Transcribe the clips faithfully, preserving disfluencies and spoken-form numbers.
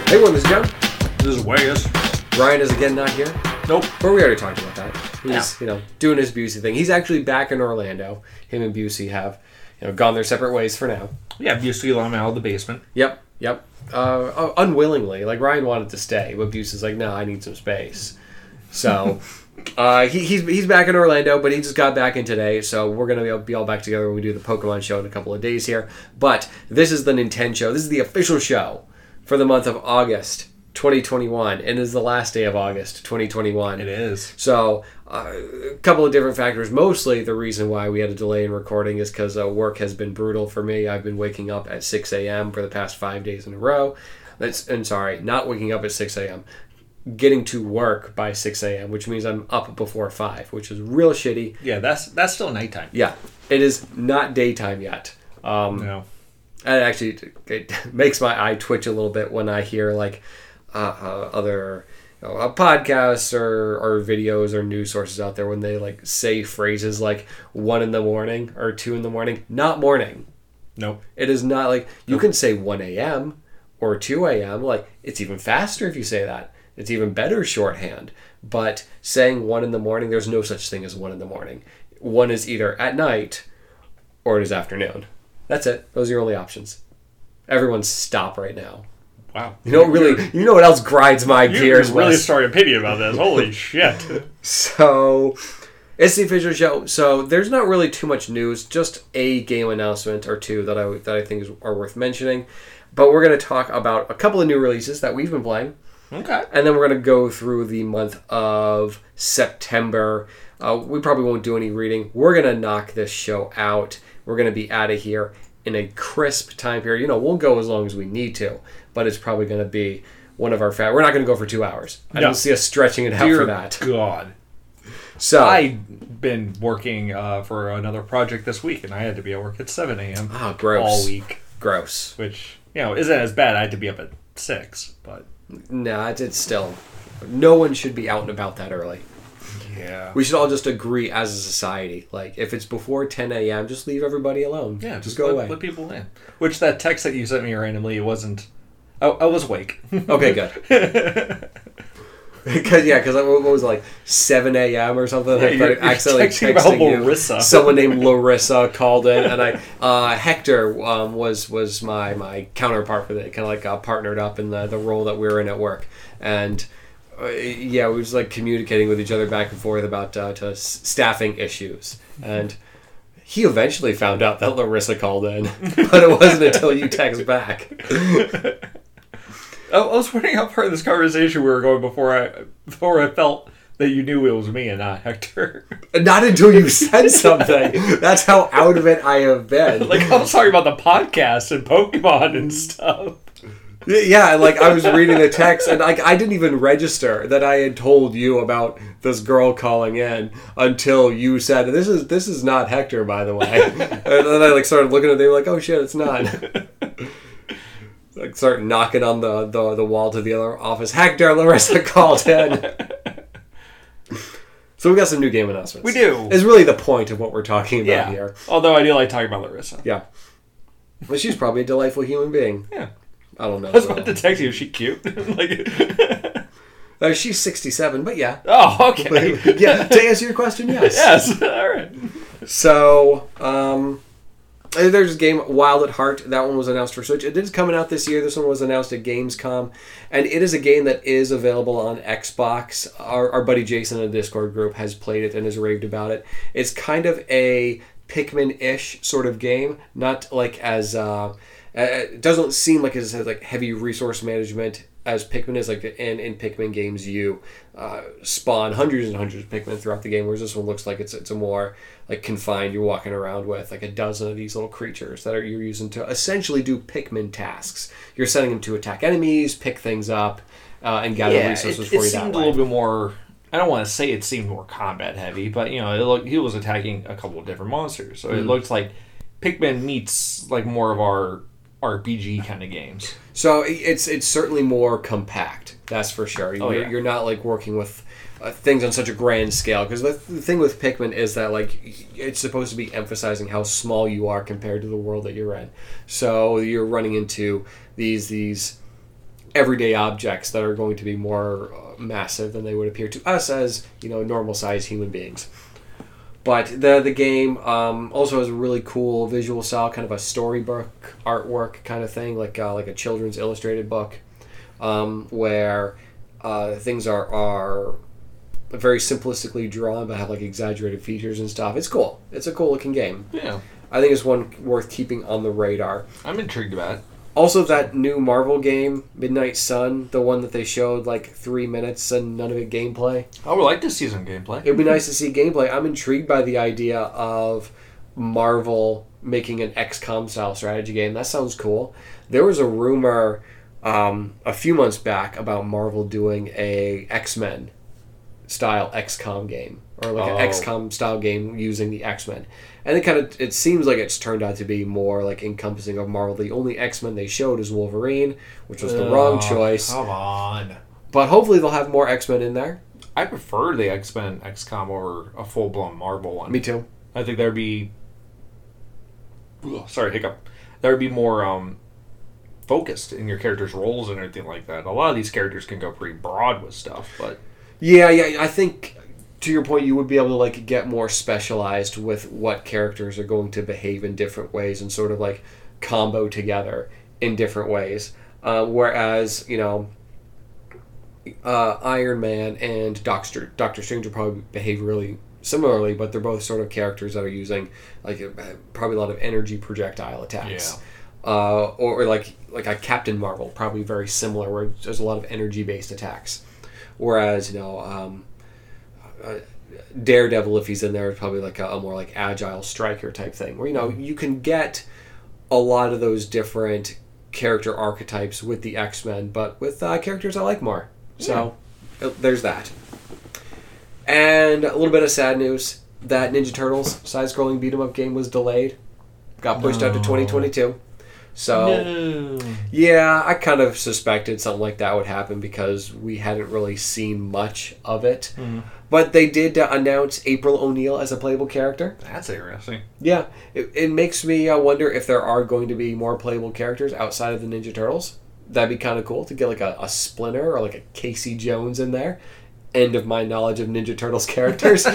Hey everyone, this is John. This is Vegas. Ryan is again not here. Nope. But we already talked about that. He's, Yeah. you know, doing his Busey thing. He's actually back in Orlando. Him and Busey have, you know, gone their separate ways for now. Yeah, Busey let him out of the basement. Yep, yep. Uh, uh, unwillingly. Like, Ryan wanted to stay, but Busey's like, no, I need some space. So, uh, he, he's he's back in Orlando, but he just got back in today, so we're going to be all back together when we do the Pokemon show in a couple of days here. But this is the Nintendo show. This is the official show for the month of August twenty twenty-one, and it is the last day of August twenty twenty-one. It is. So, uh, a couple of different factors. Mostly the reason why we had a delay in recording is because uh, work has been brutal for me. I've been waking up at six a.m. for the past five days in a row. That's, and sorry, not waking up at six a.m. Getting to work by six a.m., which means I'm up before five, which is real shitty. Yeah, that's that's still nighttime. Yeah, it is not daytime yet. Um, No. And actually, it makes my eye twitch a little bit when I hear, like, uh, uh, other you know, uh, podcasts or, or videos or news sources out there when they, like, say phrases like one in the morning or two in the morning. Not morning. Nope. It is not like, you can say one a.m. or two a.m. Like, it's even faster if you say that. It's even better shorthand. But saying one in the morning, there's no such thing as one in the morning. One is either at night or it is afternoon. That's it. Those are your only options. Everyone stop right now. Wow. You know what really, you know what else grinds my You gears? really Wes? started opinion about this. Holy shit. So, it's the official show. So there's not really too much news. Just a game announcement or two that I that I think is, are worth mentioning. But we're going to talk about a couple of new releases that we've been playing. Okay. And then we're going to go through the month of September. Uh, we probably won't do any reading. We're going to knock this show out. We're going to be out of here in a crisp time period. You know, we'll go as long as we need to, but it's probably going to be one of our fa- We're not going to go for two hours. I No. don't see us stretching it out Dear for that. God. So I've been working uh, for another project this week, and I had to be at work at seven a.m. Oh, gross. all week. Gross. Which, you know, isn't as bad. I had to be up at six, but... Nah, it's, it's still... No one should be out and about that early. Yeah. We should all just agree as a society. Like, if it's before ten a.m., just leave everybody alone. Yeah, just, just go let, away. let people in. Which, that text that you sent me randomly, it wasn't... I, I was awake. Okay, good. Because yeah, because what was it, like seven a.m. or something? Yeah, I started you're- you're accidentally texting texting, about you. Larissa. Someone named Larissa called in, and I uh, Hector um, was was my my counterpart for that. Kind of like uh, partnered up in the the role that we were in at work, and uh, yeah, we was like communicating with each other back and forth about uh, to s- staffing issues, and he eventually found out that Larissa called in, but it wasn't until you text back. I was wondering how far in this conversation we were going before I before I felt that you knew it was me and not Hector. Not until you said something. That's how out of it I have been. Like, I was talking about the podcast and Pokemon and stuff. Yeah, like I was reading the text and like I didn't even register that I had told you about this girl calling in until you said this is this is not Hector, by the way. And then I like started looking at them like, oh shit, it's not. Like start knocking on the, the the wall to the other office. Hector, Larissa called in. So we got some new game announcements. We do. Is really the point of what we're talking about Yeah. here. Although I do like talking about Larissa. Yeah. Well, she's probably a delightful human being. Yeah. I don't know. I was about to text you. Is she cute? Like, Uh, she's sixty-seven, but yeah. oh, okay. Yeah, to answer your question, yes. Yes. All right. So, um, there's a game, Wild at Heart. That one was announced for Switch. It is coming out this year. This one was announced at Gamescom. And it is a game that is available on Xbox. Our, our buddy Jason in the Discord group has played it and has raved about it. It's kind of a Pikmin-ish sort of game. Not like as... Uh, it doesn't seem like it has like heavy resource management as Pikmin is. Like in, in Pikmin games, you uh, spawn hundreds and hundreds of Pikmin throughout the game, whereas this one looks like it's it's a more like confined. You're walking around with like a dozen of these little creatures that are you're using to essentially do Pikmin tasks. You're sending them to attack enemies, pick things up, uh, and gather Yeah, resources it, for it you seemed that a way. little bit more... I don't want to say it seemed more combat heavy, but, you know, it looked, he was attacking a couple of different monsters. So Mm. it looked like Pikmin meets like more of our R P G kind of games. So it's it's certainly more compact. That's for sure. Oh, you're, yeah. you're not like working with uh, things on such a grand scale. Because the, the thing with Pikmin is that like it's supposed to be emphasizing how small you are compared to the world that you're in. So you're running into these these everyday objects that are going to be more uh, massive than they would appear to us as, you know, normal-sized human beings. But the the game um, also has a really cool visual style, kind of a storybook artwork kind of thing, like uh, like a children's illustrated book, um, where uh, things are are very simplistically drawn but have like exaggerated features and stuff. It's cool. It's a cool looking game. Yeah. I think it's one worth keeping on the radar. I'm intrigued about it. Also, that new Marvel game, Midnight Sun, the one that they showed like three minutes and none of it gameplay. I would like to see some gameplay. It would be nice to see gameplay. I'm intrigued by the idea of Marvel making an X COM style strategy game. That sounds cool. There was a rumor um, a few months back about Marvel doing a X-Men style X COM game, or like Oh. an X COM style game using the X-Men. And it kind of it seems like it's turned out to be more like encompassing of Marvel. The only X-Men they showed is Wolverine, which was the Oh, wrong choice. Come on. But hopefully they'll have more X-Men in there. I prefer the X-Men X COM over a full-blown Marvel one. Me too. I think there'd be... Ugh, sorry, hiccup. That would be more um, focused in your character's roles and everything like that. A lot of these characters can go pretty broad with stuff, but... Yeah, yeah, I think to your point, you would be able to like get more specialized with what characters are going to behave in different ways and sort of like combo together in different ways. Uh, whereas, you know, uh, Iron Man and Doctor Doctor Strange will probably behave really similarly, but they're both sort of characters that are using like uh, probably a lot of energy projectile attacks. Yeah. Uh, or, or like like a Captain Marvel, probably very similar, where there's a lot of energy based attacks. Whereas, you know, um, uh, Daredevil, if he's in there, is probably like a, a more like agile striker type thing, where, you know, you can get a lot of those different character archetypes with the X-Men, but with uh, characters I like more. So, yeah. There's that. And a little bit of sad news, that Ninja Turtles side-scrolling beat-em-up game was delayed. Got pushed No. out to twenty twenty-two. So, No. yeah, I kind of suspected something like that would happen because we hadn't really seen much of it. Mm. But they did uh, announce April O'Neil as a playable character. That's interesting. Yeah, it, it makes me uh, wonder if there are going to be more playable characters outside of the Ninja Turtles. That'd be kind of cool to get like a, a Splinter or like a Casey Jones in there. End of my knowledge of Ninja Turtles characters.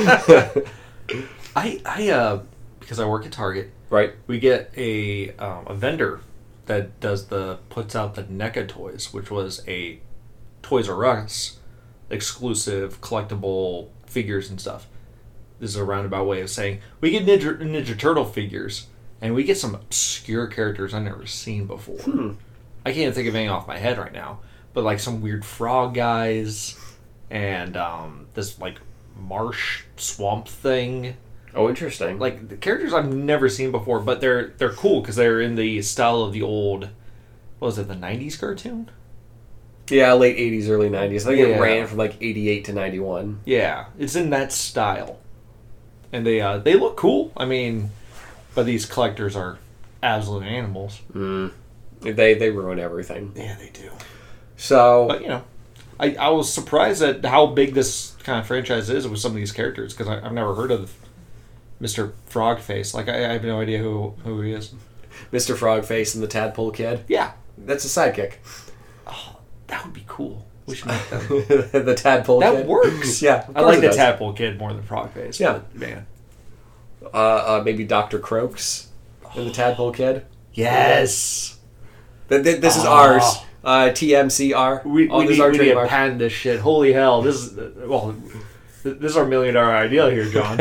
I, I, uh, because I work at Target, Right. we get a um, a vendor that does the puts out the NECA toys, which was a Toys R Us exclusive collectible figures and stuff. This is a roundabout way of saying we get Ninja, Ninja Turtle figures, and we get some obscure characters I've never seen before. Hmm. I can't think of any off my head right now, but like some weird frog guys and um, this like marsh swamp thing. Oh, interesting. Like the characters I've never seen before, but they're they're cool because they're in the style of the old, what was it, the nineties cartoon? Yeah, late eighties, early nineties. I think Yeah. it ran from like eighty-eight to ninety-one. Yeah, it's in that style, and they uh, they look cool. I mean, but these collectors are absolute animals. Mm. They they ruin everything. Yeah, they do. So, But you know, I, I was surprised at how big this kind of franchise is with some of these characters because I've never heard of Mister Frogface. Like I, I have no idea who who he is. Mister Frogface and the Tadpole Kid. Yeah, That's a sidekick. oh, that would be cool. We should make that. The Tadpole That Kid. works. Yeah, of I course like it the does. Tadpole Kid more than Frogface. Yeah. but, man. Uh, uh, maybe Doctor Croaks and the Tadpole Kid. Yes. Th- th- This is Oh. ours. Uh, T M C R. We, Oh, we, this is need, our we need to trademark. patent this shit. Holy hell! This is well, this is our million dollar idea here, John.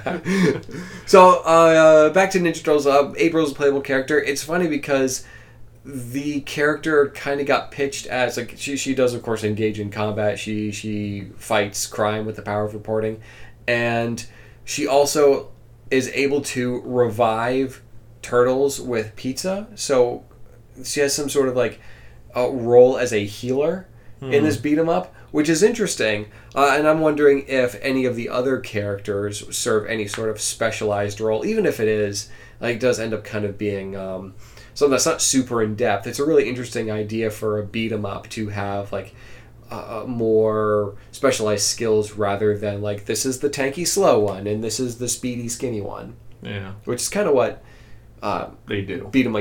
So, uh, back to Ninja Turtles. Uh, April's a playable character. It's funny because the character kind of got pitched as like she she does of course engage in combat. She she fights crime with the power of reporting, and she also is able to revive turtles with pizza. So she has some sort of like a role as a healer in this beat 'em up, which is interesting. Uh, and I'm wondering if any of the other characters serve any sort of specialized role, even if it is like it does end up kind of being um, something that's not super in depth. It's a really interesting idea for a beat 'em up to have like uh, more specialized skills rather than like this is the tanky slow one and this is the speedy skinny one, Yeah, which is kind of what uh, they do. beat 'em up, yeah,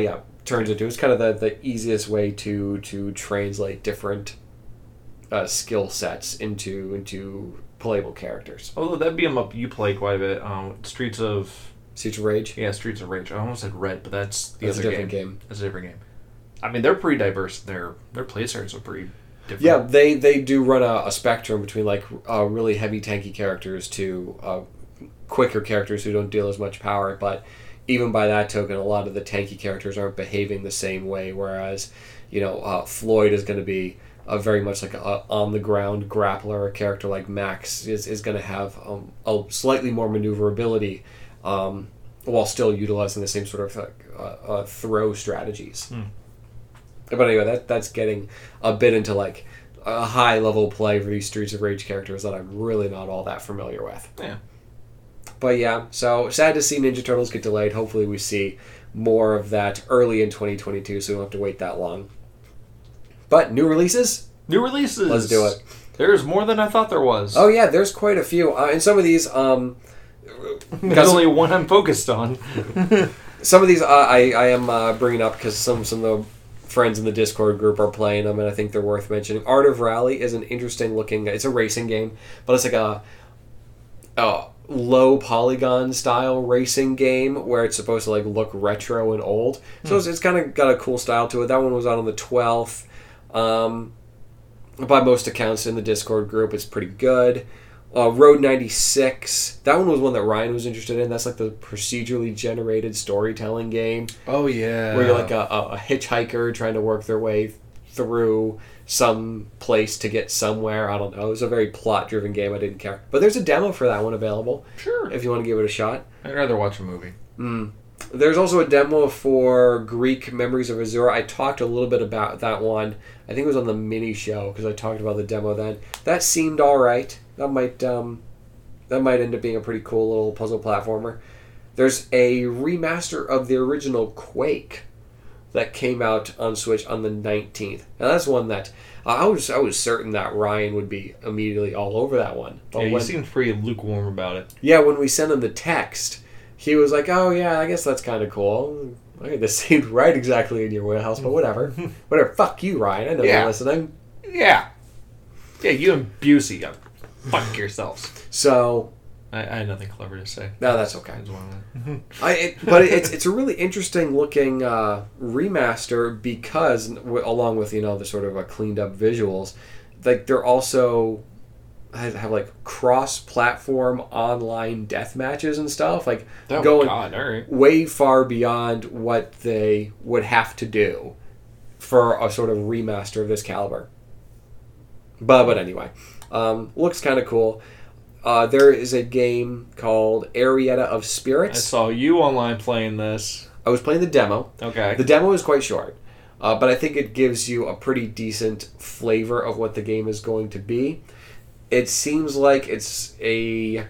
turns into. It's kind of the, the easiest way to to translate different uh, skill sets into into playable characters. Although that beat 'em up you play quite a bit. Um, Streets of Streets of Rage. Yeah, Streets of Rage. I almost said Red, but that's the That's other a different game. game. That's a different game. I mean, they're pretty diverse. Their their playstyles are pretty different. Yeah, they they do run a, a spectrum between like uh, really heavy tanky characters to uh, quicker characters who don't deal as much power, but even by that token, a lot of the tanky characters aren't behaving the same way, whereas, you know, uh, Floyd is going to be a very much like a on-the-ground grappler. A character like Max is, is going to have um, a slightly more maneuverability um, while still utilizing the same sort of uh, uh, throw strategies. Hmm. But anyway, that that's getting a bit into like a high-level play for these Streets of Rage characters that I'm really not all that familiar with. Yeah. But yeah, so sad to see Ninja Turtles get delayed. Hopefully we see more of that early in twenty twenty-two, so we don't have to wait that long. But new releases? New releases. Let's do it. There's more than I thought there was. Oh yeah, there's quite a few. Uh, and some of these... Um, There's only one I'm focused on. Some of these uh, I, I am uh, bringing up because some, some of the friends in the Discord group are playing them, and I think they're worth mentioning. Art of Rally is an interesting looking... It's a racing game, but it's like a... a low polygon style racing game where it's supposed to like look retro and old. So hmm. it's, it's kind of got a cool style to it. That one was out on the twelfth. Um, by most accounts in the Discord group, it's pretty good. Uh, Road ninety-six. That one was one that Ryan was interested in. That's like the procedurally generated storytelling game. Oh, yeah. Where you're like a, a, a hitchhiker trying to work their way through some place to get somewhere. I don't know. It was a very plot-driven game. I didn't care. But there's a demo for that one available. Sure. If you want to give it a shot. I'd rather watch a movie. Mm. There's also a demo for Greek Memories of Azura. I talked a little bit about that one. I think it was on the mini show because I talked about the demo then. That seemed all right. That might um, that might end up being a pretty cool little puzzle platformer. There's a remaster of the original Quake that came out on Switch on the nineteenth. Now that's one that uh, I was I was certain that Ryan would be immediately all over that one. But yeah, when, he seemed pretty lukewarm about it. Yeah, when we sent him the text, he was like, "Oh yeah, I guess that's kind of cool." Okay, this seemed right exactly in your wheelhouse, but whatever. Whatever. Fuck you, Ryan. I know yeah. you're listening. Yeah. Yeah, you and Busey, go fuck yourselves. So I, I had nothing clever to say. No, that's okay. I, it, but it's it's a really interesting looking uh, remaster because, w- along with you know the sort of uh, cleaned up visuals, like they're also have, have like cross platform online death matches and stuff, like oh going God, all right. way far beyond what they would have to do for a sort of remaster of this caliber. But but anyway, um, looks kind of cool. Uh, there is a game called Arietta of Spirits. I saw you online playing this. I was playing the demo. Okay. The demo is quite short, uh, but I think it gives you a pretty decent flavor of what the game is going to be. It seems like it's a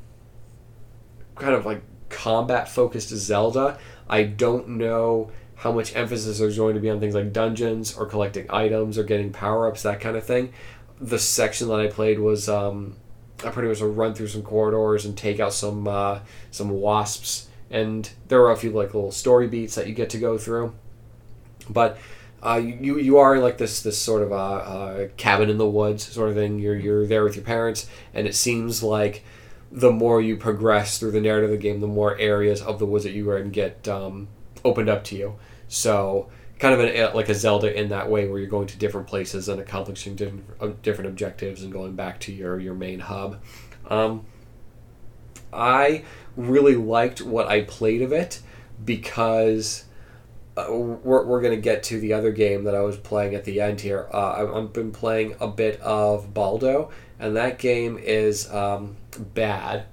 kind of like combat-focused Zelda. I don't know how much emphasis there's going to be on things like dungeons or collecting items or getting power-ups, that kind of thing. The section that I played was... Um, I pretty much would run through some corridors and take out some uh, some wasps, and there are a few like little story beats that you get to go through. But uh, you you are in like this this sort of a, uh cabin in the woods sort of thing. You're you're there with your parents, and it seems like the more you progress through the narrative of the game, the more areas of the woods that you are in get um, opened up to you. So kind of an, like a Zelda in that way, where you're going to different places and accomplishing different, uh, different objectives and going back to your, your main hub. Um, I really liked what I played of it because uh, we're, we're going to get to the other game that I was playing at the end here. Uh, I've been playing a bit of Baldo, and that game is um, bad.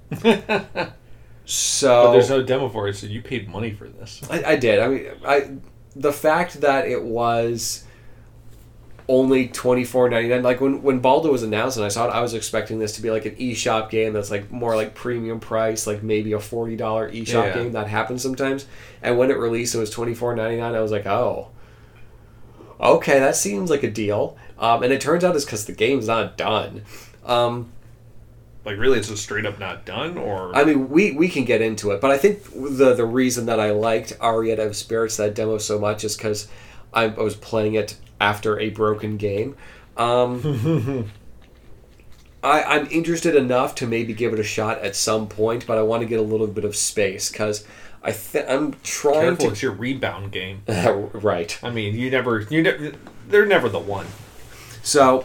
So but there's no demo for it, so you paid money for this. I, I did. I mean, I... The fact that it was only twenty-four ninety-nine, like when, when Baldo was announced and I saw it, I was expecting this to be like an eShop game that's like more like premium price, like maybe a forty dollars eShop yeah. game. That happens sometimes. And when it released, it was twenty-four ninety-nine. I was like, oh, okay, that seems like a deal. Um, and it turns out it's because the game's not done. Um, Like, really, it's just straight up not done, or... I mean, we, we can get into it, but I think the the reason that I liked Arietta of Spirits, that demo, so much is because I, I was playing it after a broken game. Um, I, I'm interested enough to maybe give it a shot at some point, but I want to get a little bit of space, because I th- I'm trying Careful, to... it's your rebound game. Right. I mean, you never... you ne- They're never the one. So...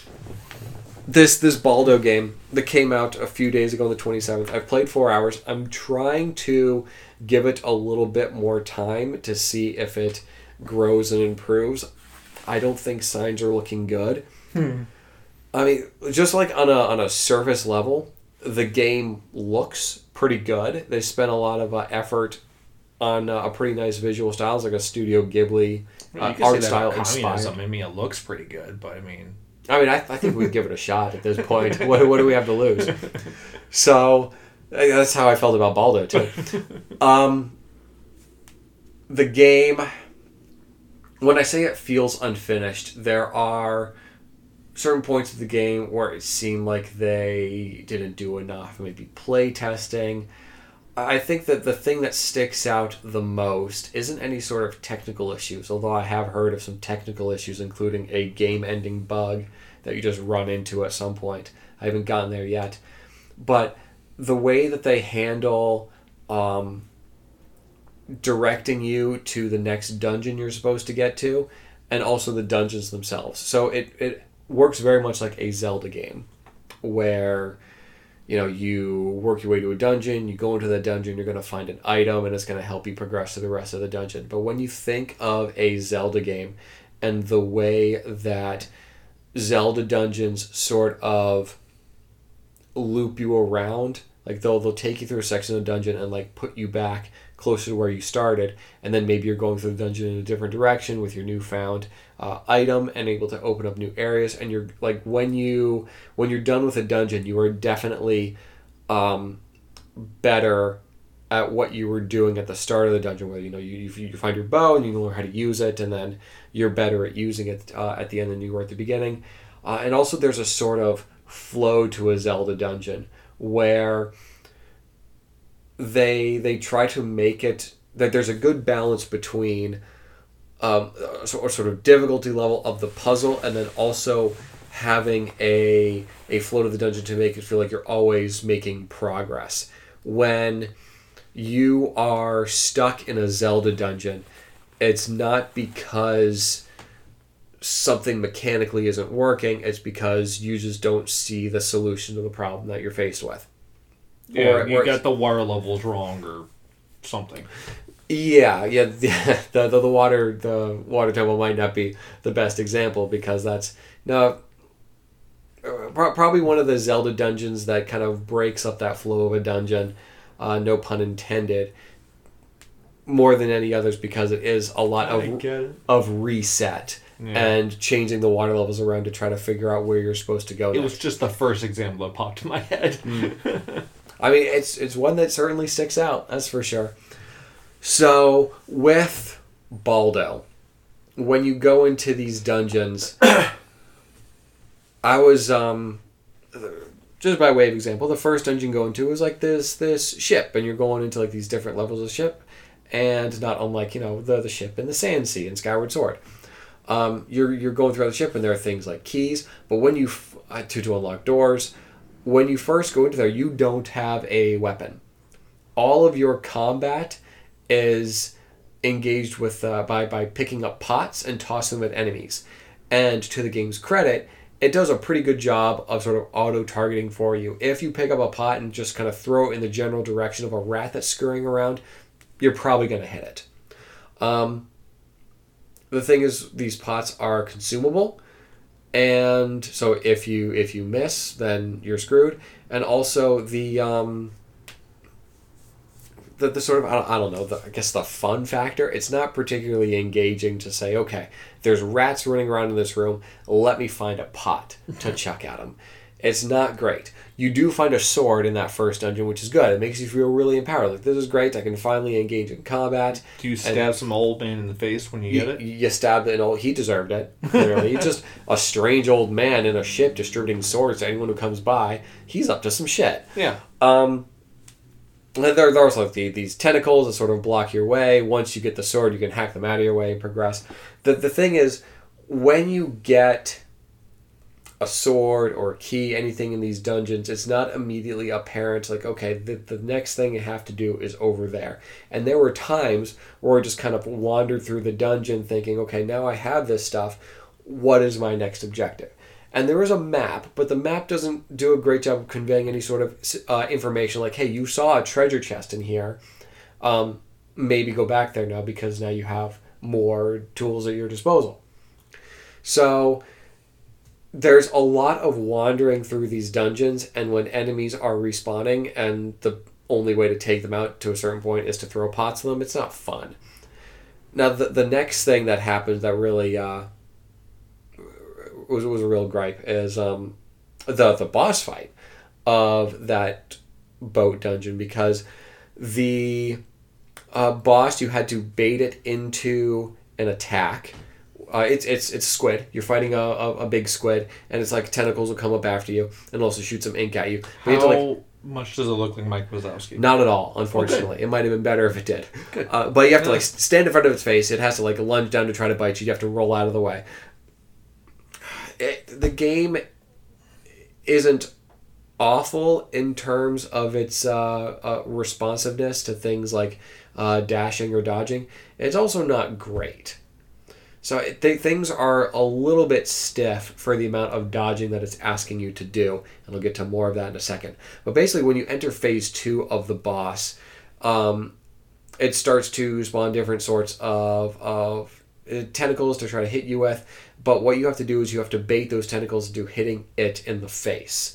This this Baldo game that came out a few days ago on the twenty-seventh, I've played four hours. I'm trying to give it a little bit more time to see if it grows and improves. I don't think signs are looking good. Hmm. I mean, just like on a on a surface level, the game looks pretty good. They spent a lot of uh, effort on uh, a pretty nice visual style. It's like a Studio Ghibli uh, art style inspired. I mean, it looks pretty good, but I mean... I mean, I, I think we'd give it a shot at this point. What, what do we have to lose? So, that's how I felt about Baldo, too. Um, the game, when I say it feels unfinished, there are certain points of the game where it seemed like they didn't do enough. Maybe play testing. I think that the thing that sticks out the most isn't any sort of technical issues, although I have heard of some technical issues, including a game-ending bug that you just run into at some point. I haven't gotten there yet. But the way that they handle um, directing you to the next dungeon you're supposed to get to, and also the dungeons themselves. So it, it works very much like a Zelda game, where... You know, you work your way to a dungeon, you go into the dungeon, you're going to find an item, and it's going to help you progress to the rest of the dungeon. But when you think of a Zelda game and the way that Zelda dungeons sort of loop you around, like they'll, they'll take you through a section of the dungeon and like put you back closer to where you started, and then maybe you're going through the dungeon in a different direction with your newfound uh, item and able to open up new areas. And you're like, when you when you're done with a dungeon, you are definitely um, better at what you were doing at the start of the dungeon, where you know you you find your bow and you learn how to use it, and then you're better at using it uh, at the end than you were at the beginning. Uh, and also there's a sort of flow to a Zelda dungeon where they they try to make it that there's a good balance between um, a sort of difficulty level of the puzzle, and then also having a a flow to the dungeon to make it feel like you're always making progress. When you are stuck in a Zelda dungeon, it's not because something mechanically isn't working, it's because you just don't see the solution to the problem that you're faced with. Yeah, or, you or, got the water levels wrong or something. Yeah, yeah, the, the the water the water temple might not be the best example, because that's no pro- probably one of the Zelda dungeons that kind of breaks up that flow of a dungeon, uh, no pun intended, more than any others, because it is a lot of of reset. Yeah. And changing the water levels around to try to figure out where you're supposed to go. It next. was just the first example that popped in my head. Mm. I mean, it's it's one that certainly sticks out, that's for sure. So, with Baldo, when you go into these dungeons, I was, um, just by way of example, the first dungeon you go into is like this this ship, and you're going into like these different levels of ship, and not unlike, you know, the, the ship in the Sand Sea in Skyward Sword. Um, you're you're going throughout the ship, and there are things like keys, but when you f- to to unlock doors, when you first go into there, you don't have a weapon. All of your combat is engaged with uh, by by picking up pots and tossing them at enemies. And to the game's credit, it does a pretty good job of sort of auto targeting for you. If you pick up a pot and just kind of throw it in the general direction of a rat that's scurrying around, you're probably going to hit it. Um, The thing is, these pots are consumable, and so if you if you miss, then you're screwed. And also the um, the the sort of I don't, I don't know the, I guess the fun factor. It's not particularly engaging to say, okay, there's rats running around in this room. Let me find a pot to chuck at them. It's not great. You do find a sword in that first dungeon, which is good. It makes you feel really empowered. Like, this is great. I can finally engage in combat. Do you stab and some old man in the face when you, you get it? You stabbed it. And he deserved it. Clearly, he's just a strange old man in a ship distributing swords to anyone who comes by. He's up to some shit. Yeah. Um. There, there are also like the, these tentacles that sort of block your way. Once you get the sword, you can hack them out of your way and progress. The the thing is, when you get a sword or a key, anything in these dungeons, it's not immediately apparent, like, okay, the, the next thing you have to do is over there. And there were times where I just kind of wandered through the dungeon thinking, okay, now I have this stuff, what is my next objective? And there is a map, but the map doesn't do a great job of conveying any sort of uh, information like, hey, you saw a treasure chest in here, um, maybe go back there now because now you have more tools at your disposal. So there's a lot of wandering through these dungeons, and when enemies are respawning and the only way to take them out to a certain point is to throw pots at them, it's not fun. Now, the the next thing that happens that really uh, was was a real gripe is um, the the boss fight of that boat dungeon, because the uh, boss, you had to bait it into an attack. Uh, it's it's it's squid. You're fighting a, a, a big squid, and it's like tentacles will come up after you and also shoot some ink at you. But How you have to, like, much does it look like Mike Wazowski? Not at all, unfortunately. Okay. It might have been better if it did. Good. Uh, but you have to Yeah. like stand in front of its face. It has to like lunge down to try to bite you. You have to roll out of the way. It, the game isn't awful in terms of its uh, uh, responsiveness to things like uh, dashing or dodging. It's also not great. So it, th- things are a little bit stiff for the amount of dodging that it's asking you to do. And I'll get to more of that in a second. But basically, when you enter phase two of the boss, um, it starts to spawn different sorts of, of uh, tentacles to try to hit you with. But what you have to do is you have to bait those tentacles into hitting it in the face.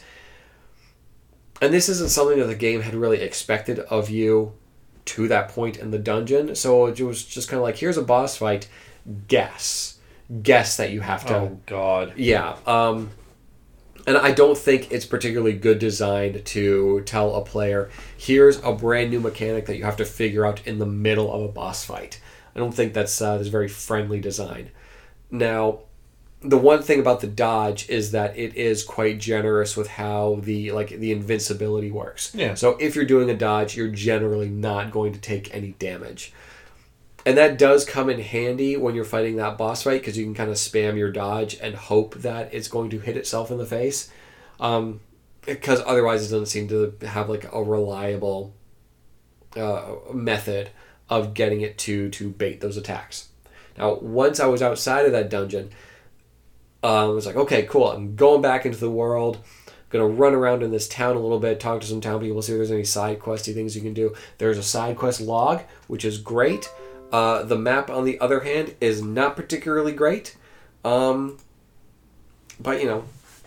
And this isn't something that the game had really expected of you to that point in the dungeon. So it was just kind of like, here's a boss fight. Guess. Guess that you have to... Oh, God. Yeah. Um, and I don't think it's particularly good designed to tell a player, here's a brand new mechanic that you have to figure out in the middle of a boss fight. I don't think that's, uh, that's very friendly design. Now, the one thing about the dodge is that it is quite generous with how the like the invincibility works. Yeah. So if you're doing a dodge, you're generally not going to take any damage. And that does come in handy when you're fighting that boss fight, because you can kind of spam your dodge and hope that it's going to hit itself in the face. Um, because otherwise it doesn't seem to have like a reliable uh, method of getting it to, to bait those attacks. Now, once I was outside of that dungeon, uh, I was like, okay, cool. I'm going back into the world. I'm going to run around in this town a little bit, talk to some town people, see if there's any side questy things you can do. There's a side quest log, which is great. Uh, the map, on the other hand, is not particularly great. Um, but, you know,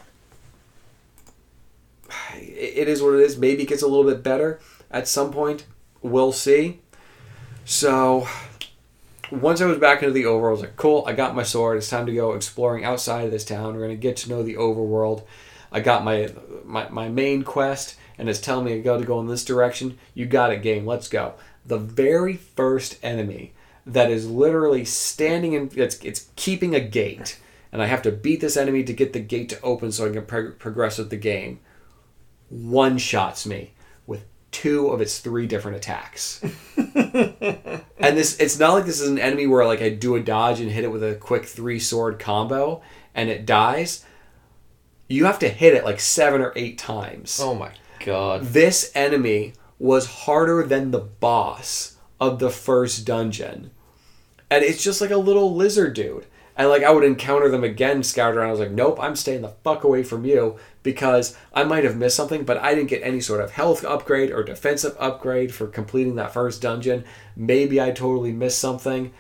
it, it is what it is. Maybe it gets a little bit better at some point. We'll see. So, once I was back into the overworld, I was like, cool, I got my sword. It's time to go exploring outside of this town. We're going to get to know the overworld. I got my, my, my main quest, and it's telling me I got to go in this direction. You got it, game. Let's go. The very first enemy that is literally standing in, it's, it's keeping a gate, and I have to beat this enemy to get the gate to open so I can pro- progress with the game, one-shots me with two of its three different attacks. And this, it's not like this is an enemy where like I do a dodge and hit it with a quick three-sword combo and it dies. You have to hit it like seven or eight times. Oh my God. This enemy was harder than the boss of the first dungeon. And it's just like a little lizard dude. And like I would encounter them again, scout around. I was like, nope, I'm staying the fuck away from you, because I might have missed something, but I didn't get any sort of health upgrade or defensive upgrade for completing that first dungeon. Maybe I totally missed something.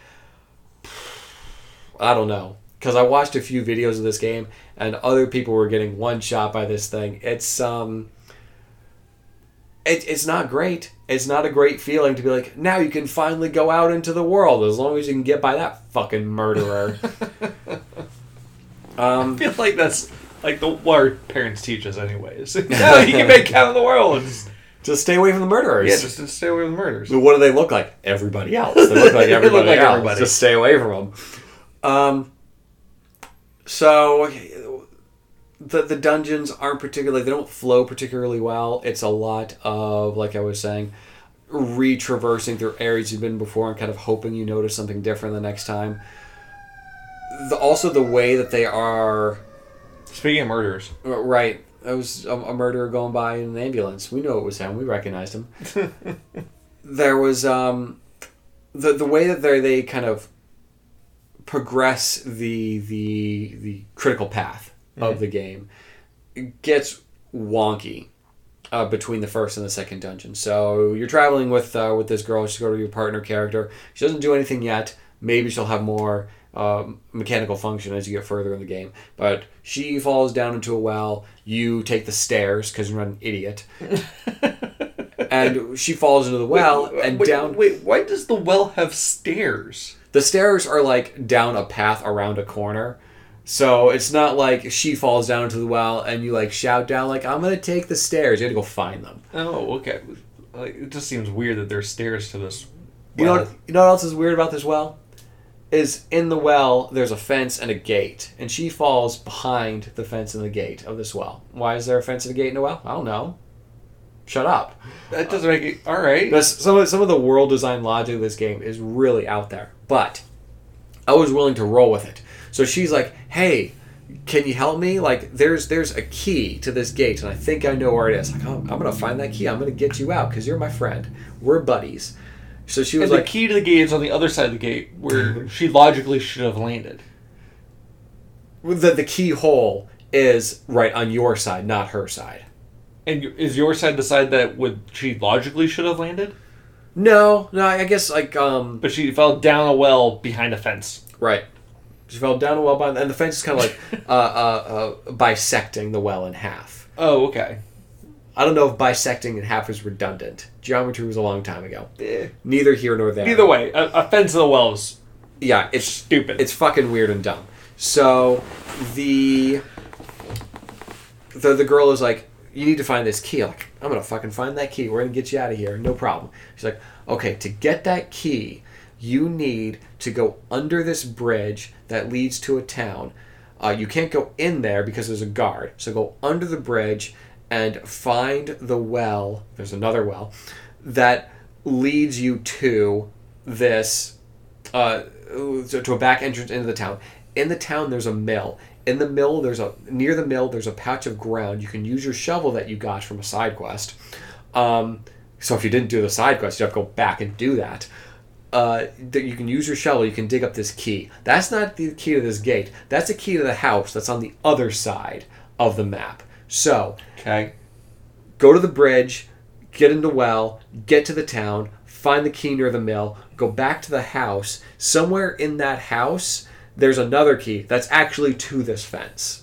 I don't know. Because I watched a few videos of this game and other people were getting one shot by this thing. It's um it, it's not great. It's not a great feeling to be like, now you can finally go out into the world as long as you can get by that fucking murderer. um, I feel like that's Like the what our parents teach us, anyways. No, you can make count of the world. Just, just stay away from the murderers. Yeah, just, just stay away from the murderers. What do they look like? Everybody else. They look like everybody look like else. everybody. Just stay away from them. Um. So, the the dungeons aren't particularly. They don't flow particularly well. It's a lot of, like I was saying, retraversing through areas you've been before and kind of hoping you notice something different the next time. The, also, the way that they are. Speaking of murderers, right? It was a, a murderer going by in an ambulance. We knew it was him. We recognized him. There was um, the the way that they they kind of progress the the the critical path mm-hmm. of the game gets wonky uh, between the first and the second dungeon. So you're traveling with uh, with this girl. She's go to your partner character. She doesn't do anything yet. Maybe she'll have more uh, mechanical function as you get further in the game. But she falls down into a well. You take the stairs because you're not an idiot. And she falls into the well wait, and wait, down. Wait, why does the well have stairs? The stairs are like down a path around a corner. So it's not like she falls down into the well and you like shout down like, I'm going to take the stairs. You have to go find them. Oh, okay. Like, it just seems weird that there's stairs to this well. You know what, you know what else is weird about this well? Is in the well, there's a fence and a gate. And she falls behind the fence and the gate of this well. Why is there a fence and a gate in a well? I don't know. Shut up. That doesn't make it... Alright. Some of, some of the world design logic of this game is really out there. But I was willing to roll with it. So she's like, hey, can you help me? Like, there's there's a key to this gate, and I think I know where it is. Like, oh, I'm going to find that key. I'm going to get you out because you're my friend. We're buddies. So she was and like... the key to the gate is on the other side of the gate where she logically should have landed. The, the keyhole is right on your side, not her side. And is your side the side that would she logically should have landed? No, no, I guess like um. But she fell down a well behind a fence. Right. She fell down a well behind, and the fence is kind of like uh, uh, uh, bisecting the well in half. Oh, okay. I don't know if bisecting in half is redundant. Geometry was a long time ago. Eh. Neither here nor there. Either way, a, a fence in the well is yeah, it's stupid. It's fucking weird and dumb. So the the the girl is like, you need to find this key. I'm like, I'm going to fucking find that key. We're going to get you out of here. No problem. She's like, okay, to get that key, you need to go under this bridge that leads to a town. Uh, you can't go in there because there's a guard. So go under the bridge and find the well. There's another well that leads you to this, uh, to a back entrance into the town. In the town, there's a mill. In the mill, there's a near the mill, there's a patch of ground. You can use your shovel that you got from a side quest. Um, so if you didn't do the side quest, you have to go back and do that. Uh, that you can use your shovel. You can dig up this key. That's not the key to this gate. That's the key to the house that's on the other side of the map. So, okay, go to the bridge, get in the well, get to the town, find the key near the mill, go back to the house. Somewhere in that house, there's another key that's actually to this fence.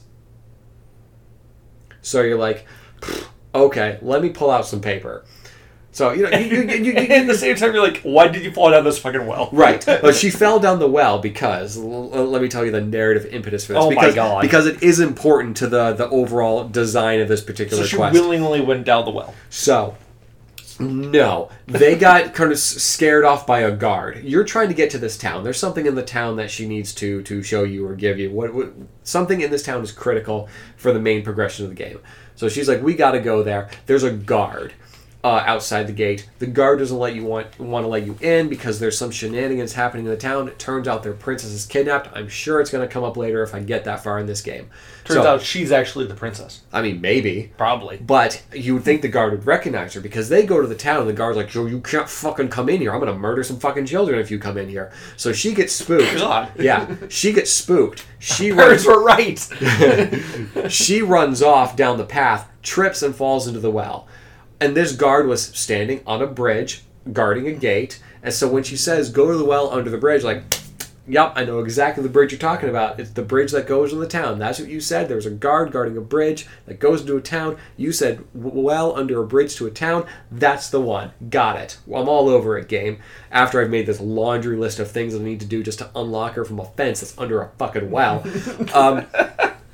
So you're like, okay, let me pull out some paper. So, you know, you, you, you, you, at the same time, you're like, why did you fall down this fucking well? Right. But she fell down the well because, l- let me tell you the narrative impetus for this. Oh because, my God. Because it is important to the, the overall design of this particular so she quest. willingly went down the well. So, no. They got kind of scared off by a guard. You're trying to get to this town. There's something in the town that she needs to to show you or give you. What, what something in this town is critical for the main progression of the game. So she's like, we got to go there. There's a guard uh, outside the gate. The guard doesn't let you want want to let you in because there's some shenanigans happening in the town. It turns out their princess is kidnapped. I'm sure it's going to come up later if I get that far in this game. Turns so, out she's actually the princess. I mean, maybe. Probably. But you would think the guard would recognize her because they go to the town and the guard's like, Joe, you can't fucking come in here. I'm going to murder some fucking children if you come in here. So she gets spooked. God. Yeah. She gets spooked. She Parents were right. She runs off down the path, trips and falls into the well. And this guard was standing on a bridge, guarding a gate. And so when she says, go to the well under the bridge, like, yep, I know exactly the bridge you're talking about. It's the bridge that goes in the town. That's what you said. There was a guard guarding a bridge that goes into a town. You said, well, under a bridge to a town. That's the one. Got it. Well, I'm all over it, game. After I've made this laundry list of things I need to do just to unlock her from a fence that's under a fucking well. um,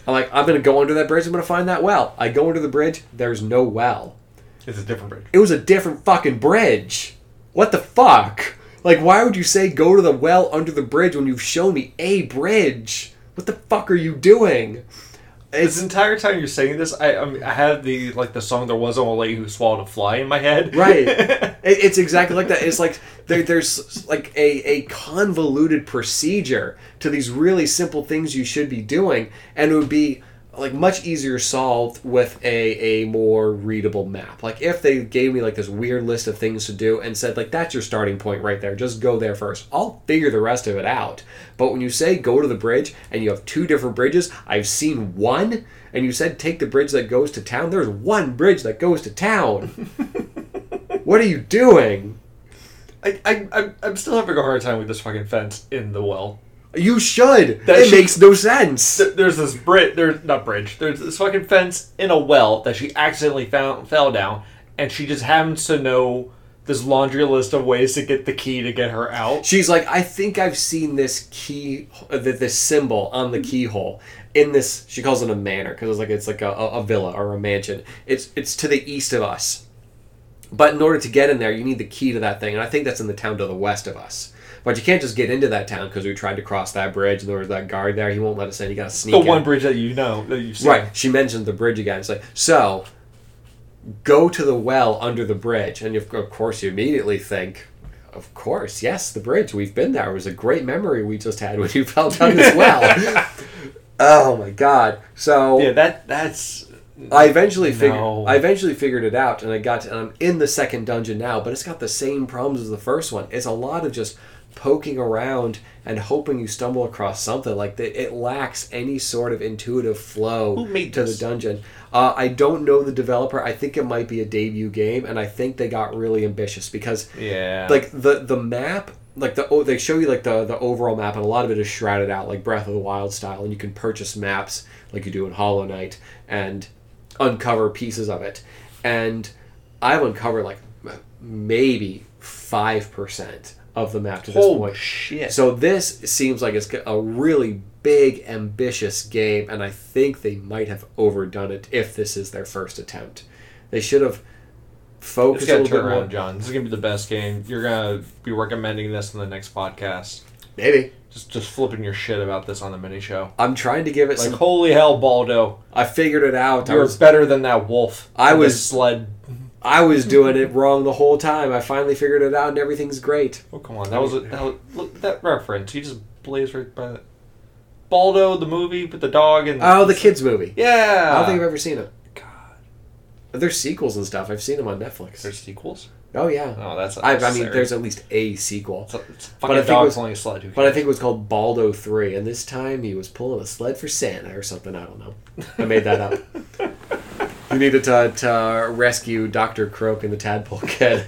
I'm like, I'm going to go under that bridge. I'm going to find that well. I go under the bridge. There's no well. It's a different bridge. It was a different fucking bridge. What the fuck? Like, why would you say go to the well under the bridge when you've shown me a bridge? What the fuck are you doing? It's, this entire time you're saying this, I I, mean, I have the like the song "There Was a Lady Who Swallowed a Fly" in my head. Right. it, it's exactly like that. It's like there, there's like a, a convoluted procedure to these really simple things you should be doing, and it would be like much easier solved with a, a more readable map. Like if they gave me like this weird list of things to do and said like that's your starting point right there, just go there first. I'll figure the rest of it out. But when you say go to the bridge and you have two different bridges, I've seen one, and you said take the bridge that goes to town, there's one bridge that goes to town. What are you doing? I, I, I'm- I'm still having a hard time with this fucking fence in the well. You should. That it she- makes no sense. Th- There's this bridge, there's not bridge, there's this fucking fence in a well that she accidentally found, fell down, and she just happens to know this laundry list of ways to get the key to get her out. She's like, I think I've seen this key, uh, th- this symbol on the keyhole in this. She calls it a manor because it's like it's like a, a a villa or a mansion. It's it's to the east of us, but in order to get in there, you need the key to that thing, and I think that's in the town to the west of us. But you can't just get into that town because we tried to cross that bridge and there was that guard there. He won't let us in. You got to sneak The in. one bridge that you know, that you've seen. Right. She mentioned the bridge again. It's like, so, go to the well under the bridge. And of of course you immediately think, of course, yes, the bridge. We've been there. It was a great memory we just had when you fell down this well. Oh my god. So Yeah, that that's... I eventually figured No. I eventually figured it out, and I got to, and I'm in the second dungeon now, but it's got the same problems as the first one. It's a lot of just poking around and hoping you stumble across something. Like the, it lacks any sort of intuitive flow Who made to this? the dungeon. Uh, I don't know the developer. I think it might be a debut game, and I think they got really ambitious because Yeah. like the the map, like the oh, they show you like the the overall map, and a lot of it is shrouded out like Breath of the Wild style, and you can purchase maps like you do in Hollow Knight and uncover pieces of it. And I've uncovered like maybe five percent of the map to this Holy point. shit. So this seems like it's a really big, ambitious game, and I think they might have overdone it if this is their first attempt. They should have It's focused a got to little turn bit more. around, John. This is going to be the best game. You're going to be recommending this in the next podcast. Maybe. Just just flipping your shit about this on the mini show. I'm trying to give it Like, some... holy hell, Baldo. I figured it out. I You're was, better than that wolf. I on the was- sled. I was doing it wrong the whole time. I finally figured it out, and everything's great. Oh, come on. That was, a, that was look, that reference. You just blazed right by that. Baldo, the movie with the dog and... Oh, the kids movie. Yeah. I don't think I've ever seen it. God. There's sequels and stuff. I've seen them on Netflix. There's sequels? Oh, yeah. Oh, that's I, I mean, unnecessary. there's at least a sequel. It's a, it's a But fucking I think dog it was- pulling a sled. Who But I cares? think it was called Baldo three, and this time he was pulling a sled for Santa or something. I don't know. I made that up. You needed to, to rescue Doctor Croak and the Tadpole Kid.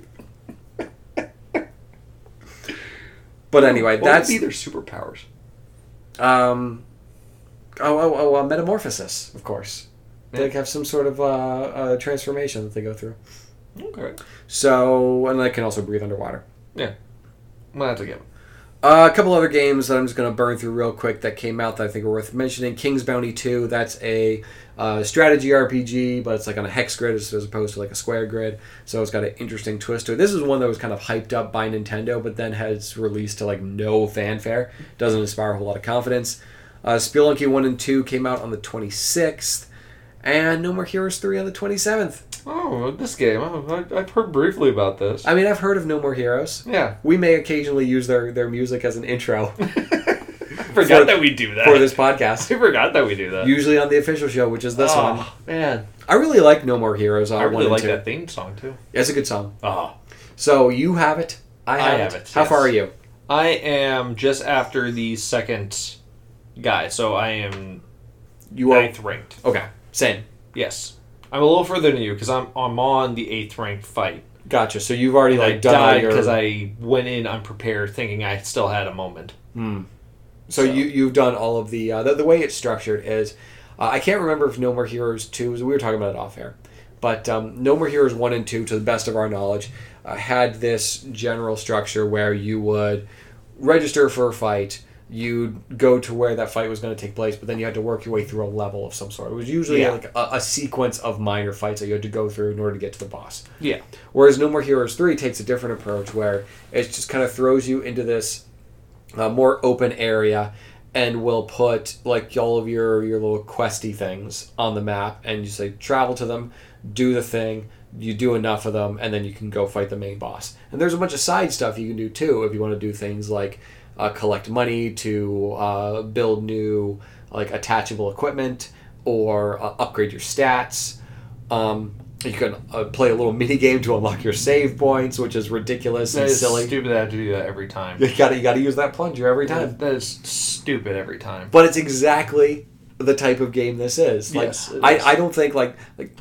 But anyway, What that's... would be their superpowers? Um, oh, oh, oh uh, metamorphosis, of course. They Yeah. have some sort of uh, uh, transformation that they go through. Okay. So, and they can also breathe underwater. Yeah. Well, that's a given. Uh, a couple other games that I'm just going to burn through real quick that came out that I think are worth mentioning. King's Bounty two, that's a uh, strategy R P G, but it's like on a hex grid as as opposed to like a square grid. So it's got an interesting twist to it. This is one that was kind of hyped up by Nintendo, but then has released to like no fanfare. Doesn't inspire a whole lot of confidence. Uh, Spelunky one and two came out on the twenty-sixth, and No More Heroes three on the twenty-seventh. Oh, this game. Oh, I, I've heard briefly about this. I mean, I've heard of No More Heroes. Yeah. We may occasionally use their, their music as an intro I forgot For- that we do that. for this podcast. I forgot that we do that. Usually on the official show, which is this oh, one. man. I really like No More Heroes. Uh, I one really and like two. that theme song, too. It's a good song. Oh. So you have it. I have, I it. have it, How yes. far are you? I am just after the second guy, so I am You are ninth ranked. okay. Same. Yes. I'm a little further than you, because I'm, I'm on the eighth ranked fight. Gotcha. So you've already And like I done all died your. because I went in unprepared thinking I still had a moment. Hmm. So, So- you you've done all of the uh, the, the way it's structured is uh, I can't remember if No More Heroes two we were talking about it off air, but um, No More Heroes one and two to the best of our knowledge uh, had this general structure where you would register for a fight, you'd go to where that fight was going to take place, but then you had to work your way through a level of some sort. It was usually Yeah. like a, a sequence of minor fights that you had to go through in order to get to the boss. Yeah. Whereas No More Heroes three takes a different approach where it just kind of throws you into this uh, more open area and will put like all of your, your little questy things on the map and you say travel to them, do the thing, you do enough of them, and then you can go fight the main boss. And there's a bunch of side stuff you can do too if you want to do things like uh, collect money to uh, build new like attachable equipment or uh, upgrade your stats. Um, you can uh, play a little mini game to unlock your save points, which is ridiculous That and is silly. stupid. I have to do that every time. You gotta you gotta use that plunger every time. That, that is stupid every time. But it's exactly the type of game this is. Like Yes, it I, is. I don't think like like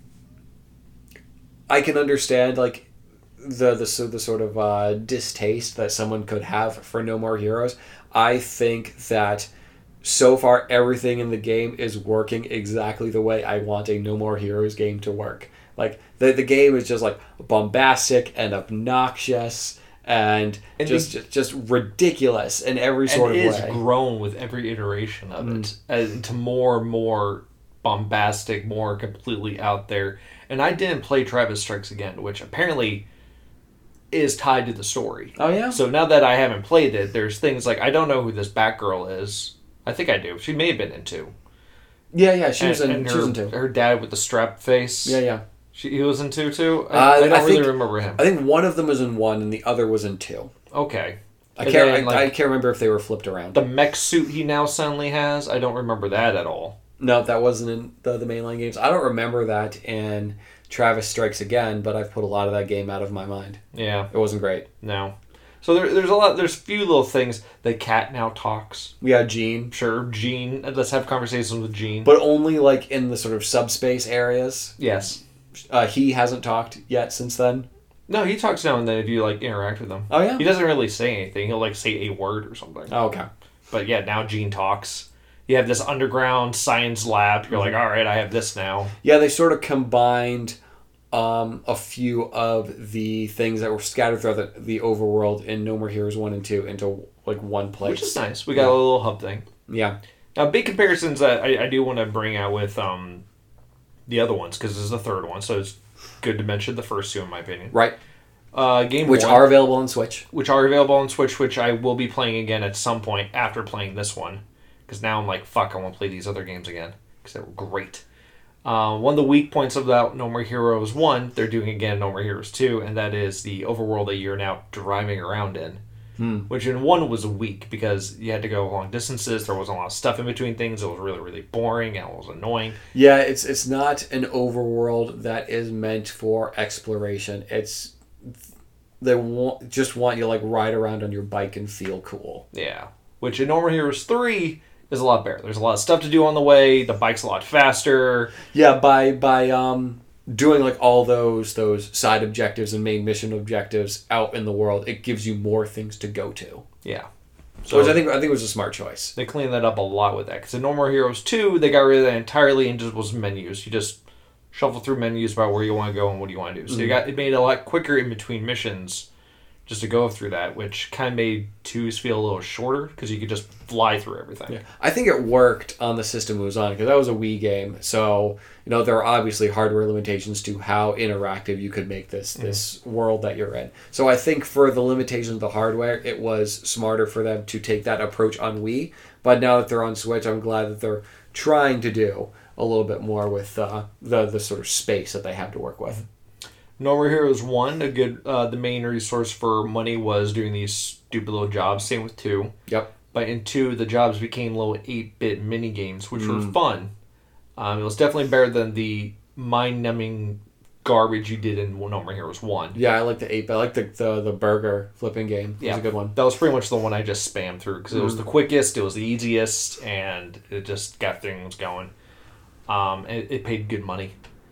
I can understand like the the so the sort of uh, distaste that someone could have for No More Heroes. I think that so far everything in the game is working exactly the way I want a No More Heroes game to work. Like the the game is just like bombastic and obnoxious and, And just, the- just just ridiculous in every sort and of it is way. grown with every iteration of Mm. it uh, into more and more bombastic, more completely out there. And I didn't play Travis Strikes Again, which apparently is tied to the story. Oh yeah. So now that I haven't played it, there's things like I don't know who this Batgirl is. I think I do. She may have been in two. Yeah, yeah, she was And- in. and She was her, in two. her dad with the strap face. Yeah, yeah. She, he was in two too. I, Uh, I don't I really think- remember him. I think one of them was in one, and the other was in two. Okay. I And can't. then, I, like, I can't remember if they were flipped around. The mech suit he now suddenly has. I don't remember that at all. No, that wasn't in the the mainline games. I don't remember that in Travis Strikes Again, but I've put a lot of that game out of my mind. Yeah. It wasn't great. No. So there, there's a lot. There's a few little things. The cat now talks. Yeah, Gene, Sure, Gene. Let's have conversations with Gene. but only like in the sort of subspace areas. yes. Uh, he hasn't talked yet since then. No, he talks now and then if you like interact with him. Oh yeah. He doesn't really say anything. He'll like say a word or something. Oh, okay. But yeah, now Gene talks. You have this underground science lab. You're like, all right, I have this now. Yeah, they sort of combined um, a few of the things that were scattered throughout the, the overworld in No More Heroes one and two into like one place. Which is nice. We got a little hub thing. Yeah. Now, big comparisons that I, I do want to bring out with um, the other ones, because this is the third one, so it's good to mention the first two, in my opinion. Right. Uh, Game Which one, are available on Switch. which are available on Switch, which I will be playing again at some point after playing this one, because now I'm like, fuck, I want to play these other games again, because they were great. Uh, one of the weak points about No More Heroes one, they're doing again No More Heroes two, and that is the overworld that you're now driving around in. Hmm. Which in one was weak because you had to go long distances. There wasn't a lot of stuff in between things. It was really, really boring and it was annoying. Yeah, it's it's not an overworld that is meant for exploration. It's they want just want you to like ride around on your bike and feel cool. Yeah. Which in No More Heroes three is a lot better. There's a lot of stuff to do on the way. The bike's a lot faster. Yeah, by by um doing like all those those side objectives and main mission objectives out in the world, it gives you more things to go to. Yeah. So which I think I think it was a smart choice. They cleaned that up a lot with that. Because in No More Heroes two, they got rid of that entirely and just was menus. You just shuffle through menus about where you want to go and what you want to do. So you got it made it a lot quicker in between missions just to go through that, which kind of made twos feel a little shorter because you could just fly through everything. Yeah, I think it worked on the system it was on because that was a Wii game. So you know there are obviously hardware limitations to how interactive you could make this this world that you're in. So I think for the limitations of the hardware, it was smarter for them to take that approach on Wii. But now that they're on Switch, I'm glad that they're trying to do a little bit more with uh, the the sort of space that they have to work with. No More Heroes one, a good uh, the main resource for money was doing these stupid little jobs. Same with two. Yep. But in two, the jobs became little eight-bit mini games, which were Mm. fun. Um, it was definitely better than the mind-numbing garbage you did in No More Heroes one. Yeah, I like the eight. I like the the, the burger flipping game. It Yeah. was a good one. That was pretty much the one I just spammed through because it was Mm. the quickest, it was the easiest, and it just got things going. Um, and it, it paid good money.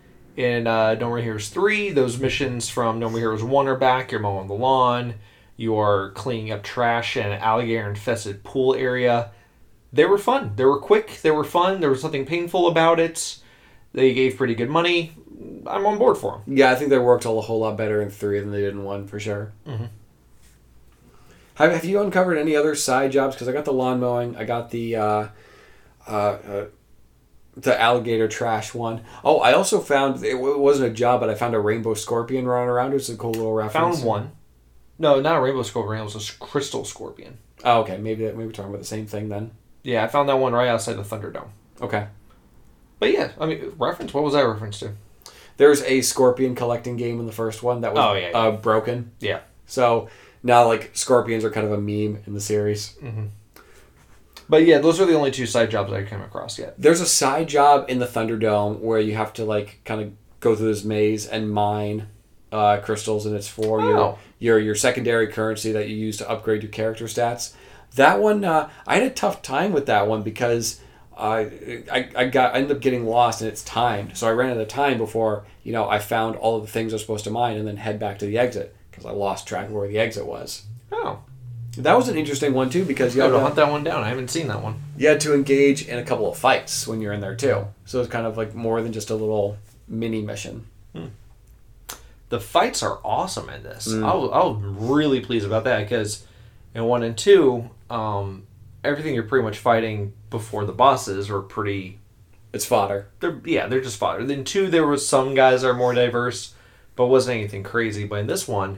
In uh, No More Heroes three, those missions from No More Heroes one are back. You're mowing the lawn. You're cleaning up trash in an alligator-infested pool area. They were fun. They were quick. They were fun. There was nothing painful about it. They gave pretty good money. I'm on board for them. Yeah, I think they worked a whole lot better in three than they did in one for sure. Mm-hmm. Have, have you uncovered any other side jobs? Because I got the lawn mowing. I got the uh, uh, uh, the alligator trash one. Oh, I also found, it wasn't a job, but I found a rainbow scorpion running around. It was a cool little reference. Found one. No, not a rainbow scorpion. It was a crystal scorpion. Oh, okay. Maybe, maybe we're talking about the same thing then. Yeah, I found that one right outside the Thunderdome. Okay. But yeah, I mean, reference? What was that reference to? There's a scorpion collecting game in the first one that was oh, yeah, yeah. Uh, broken. Yeah. So now, like, scorpions are kind of a meme in the series. Mm-hmm. But yeah, those are the only two side jobs I came across yet. There's a side job in the Thunderdome where you have to, like, kind of go through this maze and mine uh, crystals, and it's for oh. your, your your secondary currency that you use to upgrade your character stats. That one, uh, I had a tough time with that one because uh, I I got I ended up getting lost, and it's timed. So I ran out of time before, you know, I found all of the things I was supposed to mine and then head back to the exit because I lost track of where the exit was. Oh. That was an interesting one, too, because you I had would to hunt that one down. I haven't seen that one. You had to engage in a couple of fights when you're in there, too. So it's kind of like more than just a little mini mission. Hmm. The fights are awesome in this. Mm. I, was, I was really pleased about that because in one and two, um, everything you're pretty much fighting before the bosses were pretty... It's fodder. They're Yeah, they're just fodder. Then two, there was some guys that are more diverse, but wasn't anything crazy. But in this one...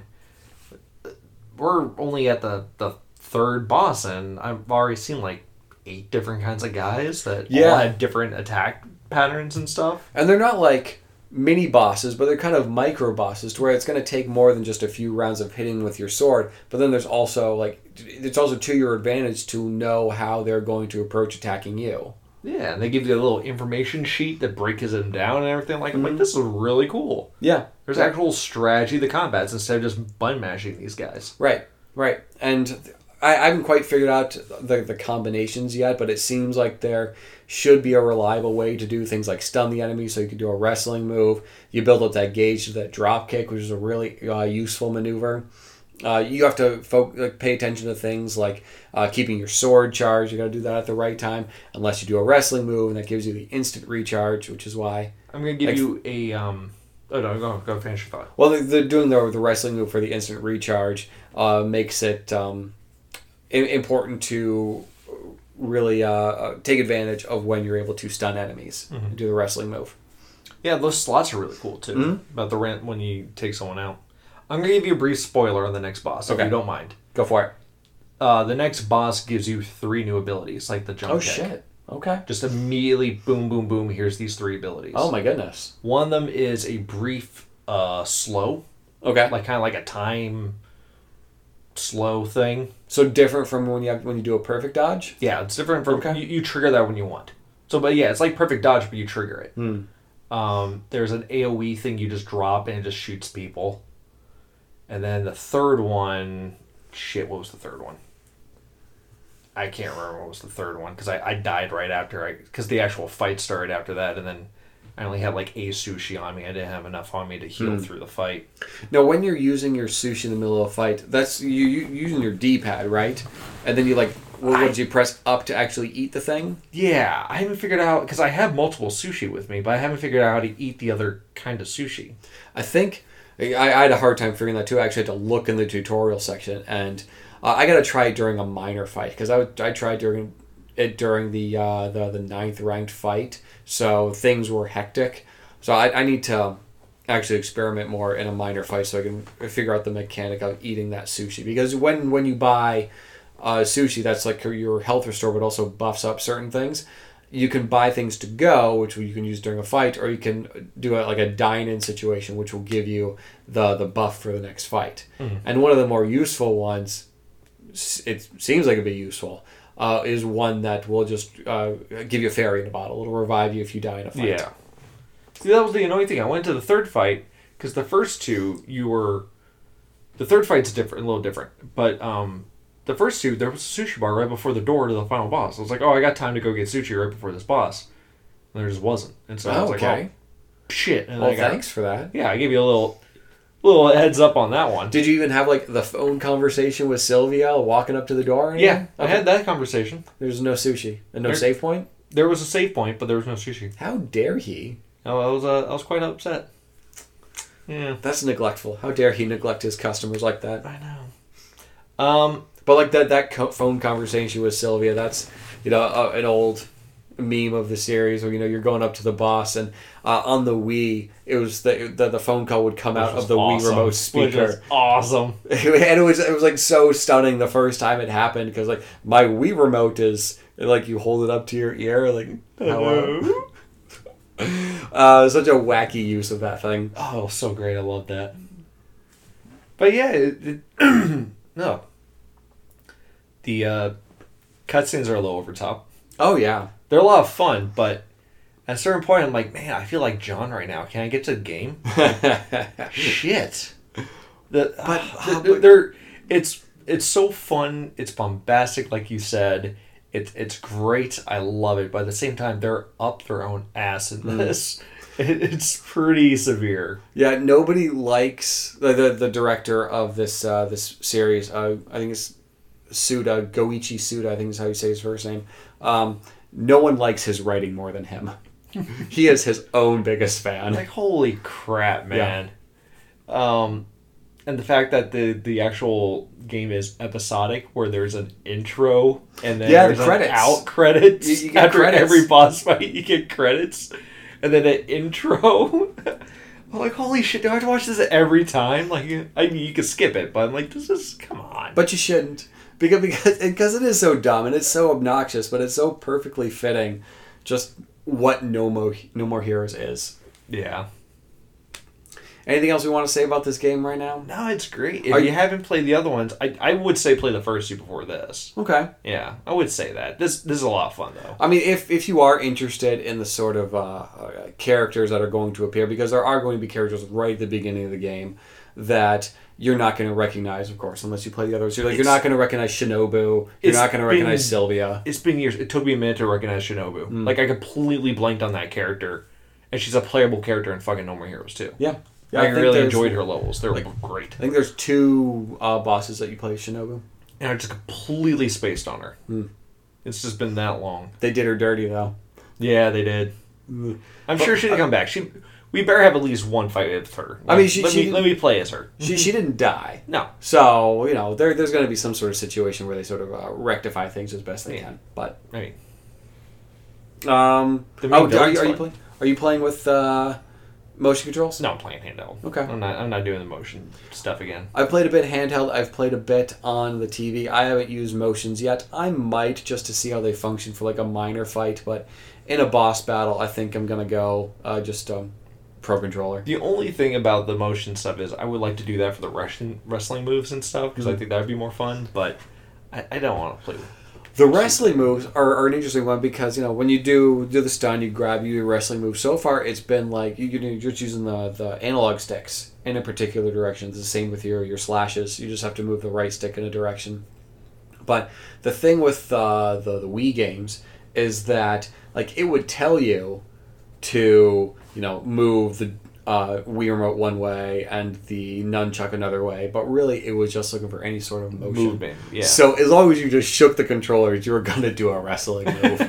we're only at the, the third boss, and I've already seen like eight different kinds of guys that yeah. all had different attack patterns and stuff. And they're not like mini bosses, but they're kind of micro bosses to where it's going to take more than just a few rounds of hitting with your sword. But then there's also like, it's also to your advantage to know how they're going to approach attacking you. Yeah, and they give you a little information sheet that breaks them down and everything. Like, mm-hmm. I'm like, this is really cool. Yeah. There's yeah. actual strategy to the combats instead of just button mashing these guys. Right, right. And I, I haven't quite figured out the, the combinations yet, but it seems like there should be a reliable way to do things like stun the enemy, so you can do a wrestling move. You build up that gauge to that drop kick, which is a really uh, useful maneuver. Uh, you have to fo- like, pay attention to things like uh, keeping your sword charged. You got to do that at the right time, unless you do a wrestling move, and that gives you the instant recharge, which is why I'm going to give like, you a... Um, oh, no, go, go finish your thought. Well, they're doing the, the wrestling move for the instant recharge uh, makes it um, important to really uh, uh, take advantage of when you're able to stun enemies mm-hmm. and do the wrestling move. Yeah, those slots are really cool, too, mm-hmm. about the rent when you take someone out. I'm going to give you a brief spoiler on the next boss, okay. if you don't mind. Go for it. Uh, the next boss gives you three new abilities, like the jump Oh, kick. shit. Okay. Just immediately, boom, boom, boom, here's these three abilities. Oh, my goodness. One of them is a brief uh, slow. Okay. Like, kind of like a time slow thing. So different from when you have, when you do a perfect dodge? Yeah, it's different from... Okay. You, you trigger that when you want. So, but yeah, it's like perfect dodge, but you trigger it. Hmm. Um, there's an AoE thing you just drop, and it just shoots people. And then the third one... Shit, what was the third one? I can't remember what was the third one, because I, I died right after I... Because the actual fight started after that, and then I only had like a sushi on me. I didn't have enough on me to heal mm. through the fight. Now, when you're using your sushi in the middle of a fight, that's you, you using your D-pad, right? And then you like... What I, did you press up to actually eat the thing? Yeah, I haven't figured out... Because I have multiple sushi with me, but I haven't figured out how to eat the other kind of sushi. I think... I, I had a hard time figuring that too. I actually had to look in the tutorial section, and uh, I got to try it during a minor fight because I would, I tried during it during the uh, the the ninth ranked fight, so things were hectic. So I, I need to actually experiment more in a minor fight so I can figure out the mechanic of eating that sushi. Because when when you buy uh, sushi, that's like your health restore, but also buffs up certain things. You can buy things to go, which you can use during a fight, or you can do a, like a dine-in situation, which will give you the, the buff for the next fight. Mm-hmm. And one of the more useful ones, it seems like it'd be useful, uh, is one that will just uh, give you a fairy in a bottle. It'll revive you if you die in a fight. Yeah. See, that was the annoying thing. I went to the third fight, because the first two, you were... The third fight's different, a little different, but... um. The first two, there was a sushi bar right before the door to the final boss. I was like, oh, I got time to go get sushi right before this boss. And there just wasn't. And so oh, I was like, okay. oh, shit. And well, I got, thanks for that. Yeah, I gave you a little little heads up on that one. Did you even have, like, the phone conversation with Sylvia walking up to the door? Or yeah, okay. I had that conversation. There's no sushi and no there, save point? There was a save point, but there was no sushi. How dare he? Oh, I was, uh, I was quite upset. Yeah. That's neglectful. How dare he neglect his customers like that? I know. Um... But like that that co- phone conversation with Sylvia, that's you know uh, an old meme of the series where you know you're going up to the boss and uh, on the Wii it was the, the the phone call would come Which out was of the awesome. Wii remote Which speaker. was awesome. And it was it was like so stunning the first time it happened because like my Wii remote is like you hold it up to your ear like hello. uh, such a wacky use of that thing. Oh, so great! I love that. But yeah, it, it no. The uh, cutscenes are a little over top. Oh yeah, They're a lot of fun, but at a certain point, I'm like, man, I feel like John right now. Can I get to the game? Shit. The, But, but, uh, they're, they're it's it's so fun. It's bombastic, like you said. It's it's great. I love it. But at the same time, they're up their own ass in this. It, it's pretty severe. yeah. Nobody likes the the, the director of this uh, this series. Uh, I think it's Suda Goichi Suda. I think is how you say his first name. Um, no one likes his writing more than him. He is his own biggest fan. Like, holy crap, man. Um, and the fact that the, the actual game is episodic, where there's an intro and then Yeah, the there's credits. an out credits. You- you get After credits. every boss fight, you get credits. And then an intro. I'm like, holy shit, do I have to watch this every time? Like, I mean, you can skip it, but I'm like, this is, come on. But you shouldn't. Because, because because it is so dumb and it's so obnoxious, but it's so perfectly fitting just what No More, no More Heroes is. Yeah. Anything else we want to say about this game right now? No, it's great. If Are you you- haven't played the other ones, I, I would say play the first two before this. Okay. Yeah, I would say that. This this is a lot of fun, though. I mean, if, if you are interested in the sort of uh, uh, characters that are going to appear, because there are going to be characters right at the beginning of the game that you're not going to recognize, of course, unless you play the others. You're, like, you're It's- not going to recognize Shinobu. You're It's not going to recognize been- Sylvia. It's been years. It took me a minute to recognize Shinobu. Mm. Like, I completely blanked on that character. And she's a playable character in fucking No More Heroes, too. Yeah. yeah I, think really there's- enjoyed her levels. They were like- great. I think there's two uh, bosses that you play as Shinobu. And I just completely spaced on her. Mm. It's just been that long. They did her dirty, though. Yeah, they did. Mm. I'm But- sure she'd come back. She, we better have at least one fight with her. I mean, she- let, she- me, let me play as her. She she didn't die. No. So, you know, there, there's going to be some sort of situation where they sort of uh, rectify things as best they Yeah. can. But, I mean, um, The main oh, are villain's you, are you fun. playing? Are you playing with uh, motion controls? no, I'm playing handheld. Okay. I'm not, I'm not doing the motion stuff again. I've played a bit handheld. I've played a bit on the T V. I haven't used motions yet. I might just to see how they function for like a minor fight, but in a boss battle, I think I'm gonna go uh, just um, pro controller. The only thing about the motion stuff is I would like to do that for the wrestling wrestling moves and stuff because I Mhm. think that would be more fun. But I, I don't want to play with. The wrestling moves are, are an interesting one because you know when you do do the stun, you grab, you do wrestling moves. So far, it's been like you, you're just using the, the analog sticks in a particular direction. It's the same with your your slashes. You just have to move the right stick in a direction. But the thing with uh, the the Wii games is that like it would tell you to you know move the uh, Wii remote one way and the nunchuck another way, but really it was just looking for any sort of motion. Movement, yeah. So as long as you just shook the controllers, you were gonna do a wrestling move.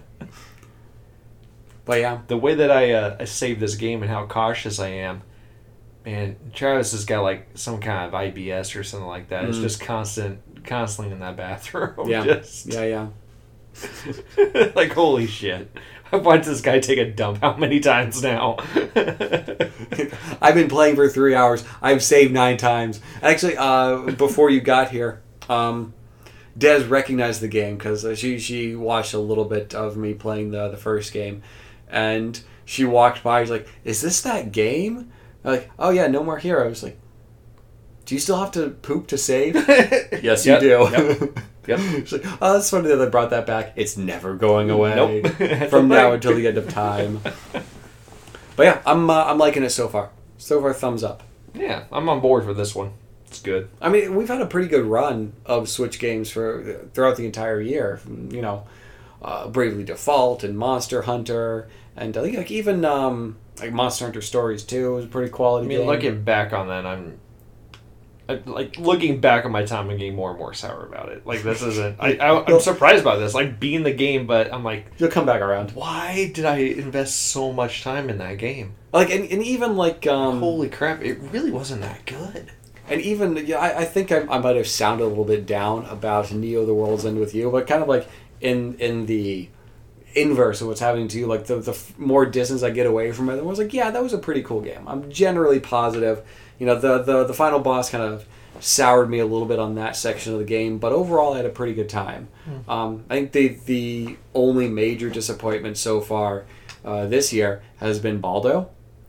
But yeah, The way that I uh, I save this game and how cautious I am, man, Travis has got like some kind of I B S or something like that. It's Mm. just constant, constantly in that bathroom. yeah, Just, yeah, yeah. like holy shit. I've watched this guy take a dump how many times now? I've been playing for three hours. I've saved nine times. Actually, uh, before you got here, um, Des recognized the game because she she watched a little bit of me playing the the first game, and she walked by. She's like, "Is this that game?" I'm like, "Oh yeah, No More Heroes." Like, do you still have to poop to save? Yes, you Yep, do. yep, yep. She's like, oh, that's funny that they brought that back. It's never going away. Nope. From That's now right. until the end of time. But yeah, I'm uh, I'm liking it so far. So far, thumbs up. Yeah, I'm on board for this one. It's good. I mean, we've had a pretty good run of Switch games for throughout the entire year. You know, uh, Bravely Default and Monster Hunter, and I think like even um, like Monster Hunter Stories two was a pretty I quality mean, game. looking back on that, I'm I, like looking back on my time, I'm getting more and more sour about it. Like this isn't. I, I I'm surprised by this. Like being the game, but I'm like, You'll come back around. why did I invest so much time in that game? Like and, and even like um, Holy crap! It really wasn't that good. And even, yeah, I, I think I, I might have sounded a little bit down about Neo the World's End with You, but kind of like in in the inverse of what's happening to you, like the, the more distance I get away from it, I was like, yeah, that was a pretty cool game. I'm generally positive. You know, the, the, the final boss kind of soured me a little bit on that section of the game, but overall I had a pretty good time. Mm. Um, I think the the only major disappointment so far uh, this year has been Baldo.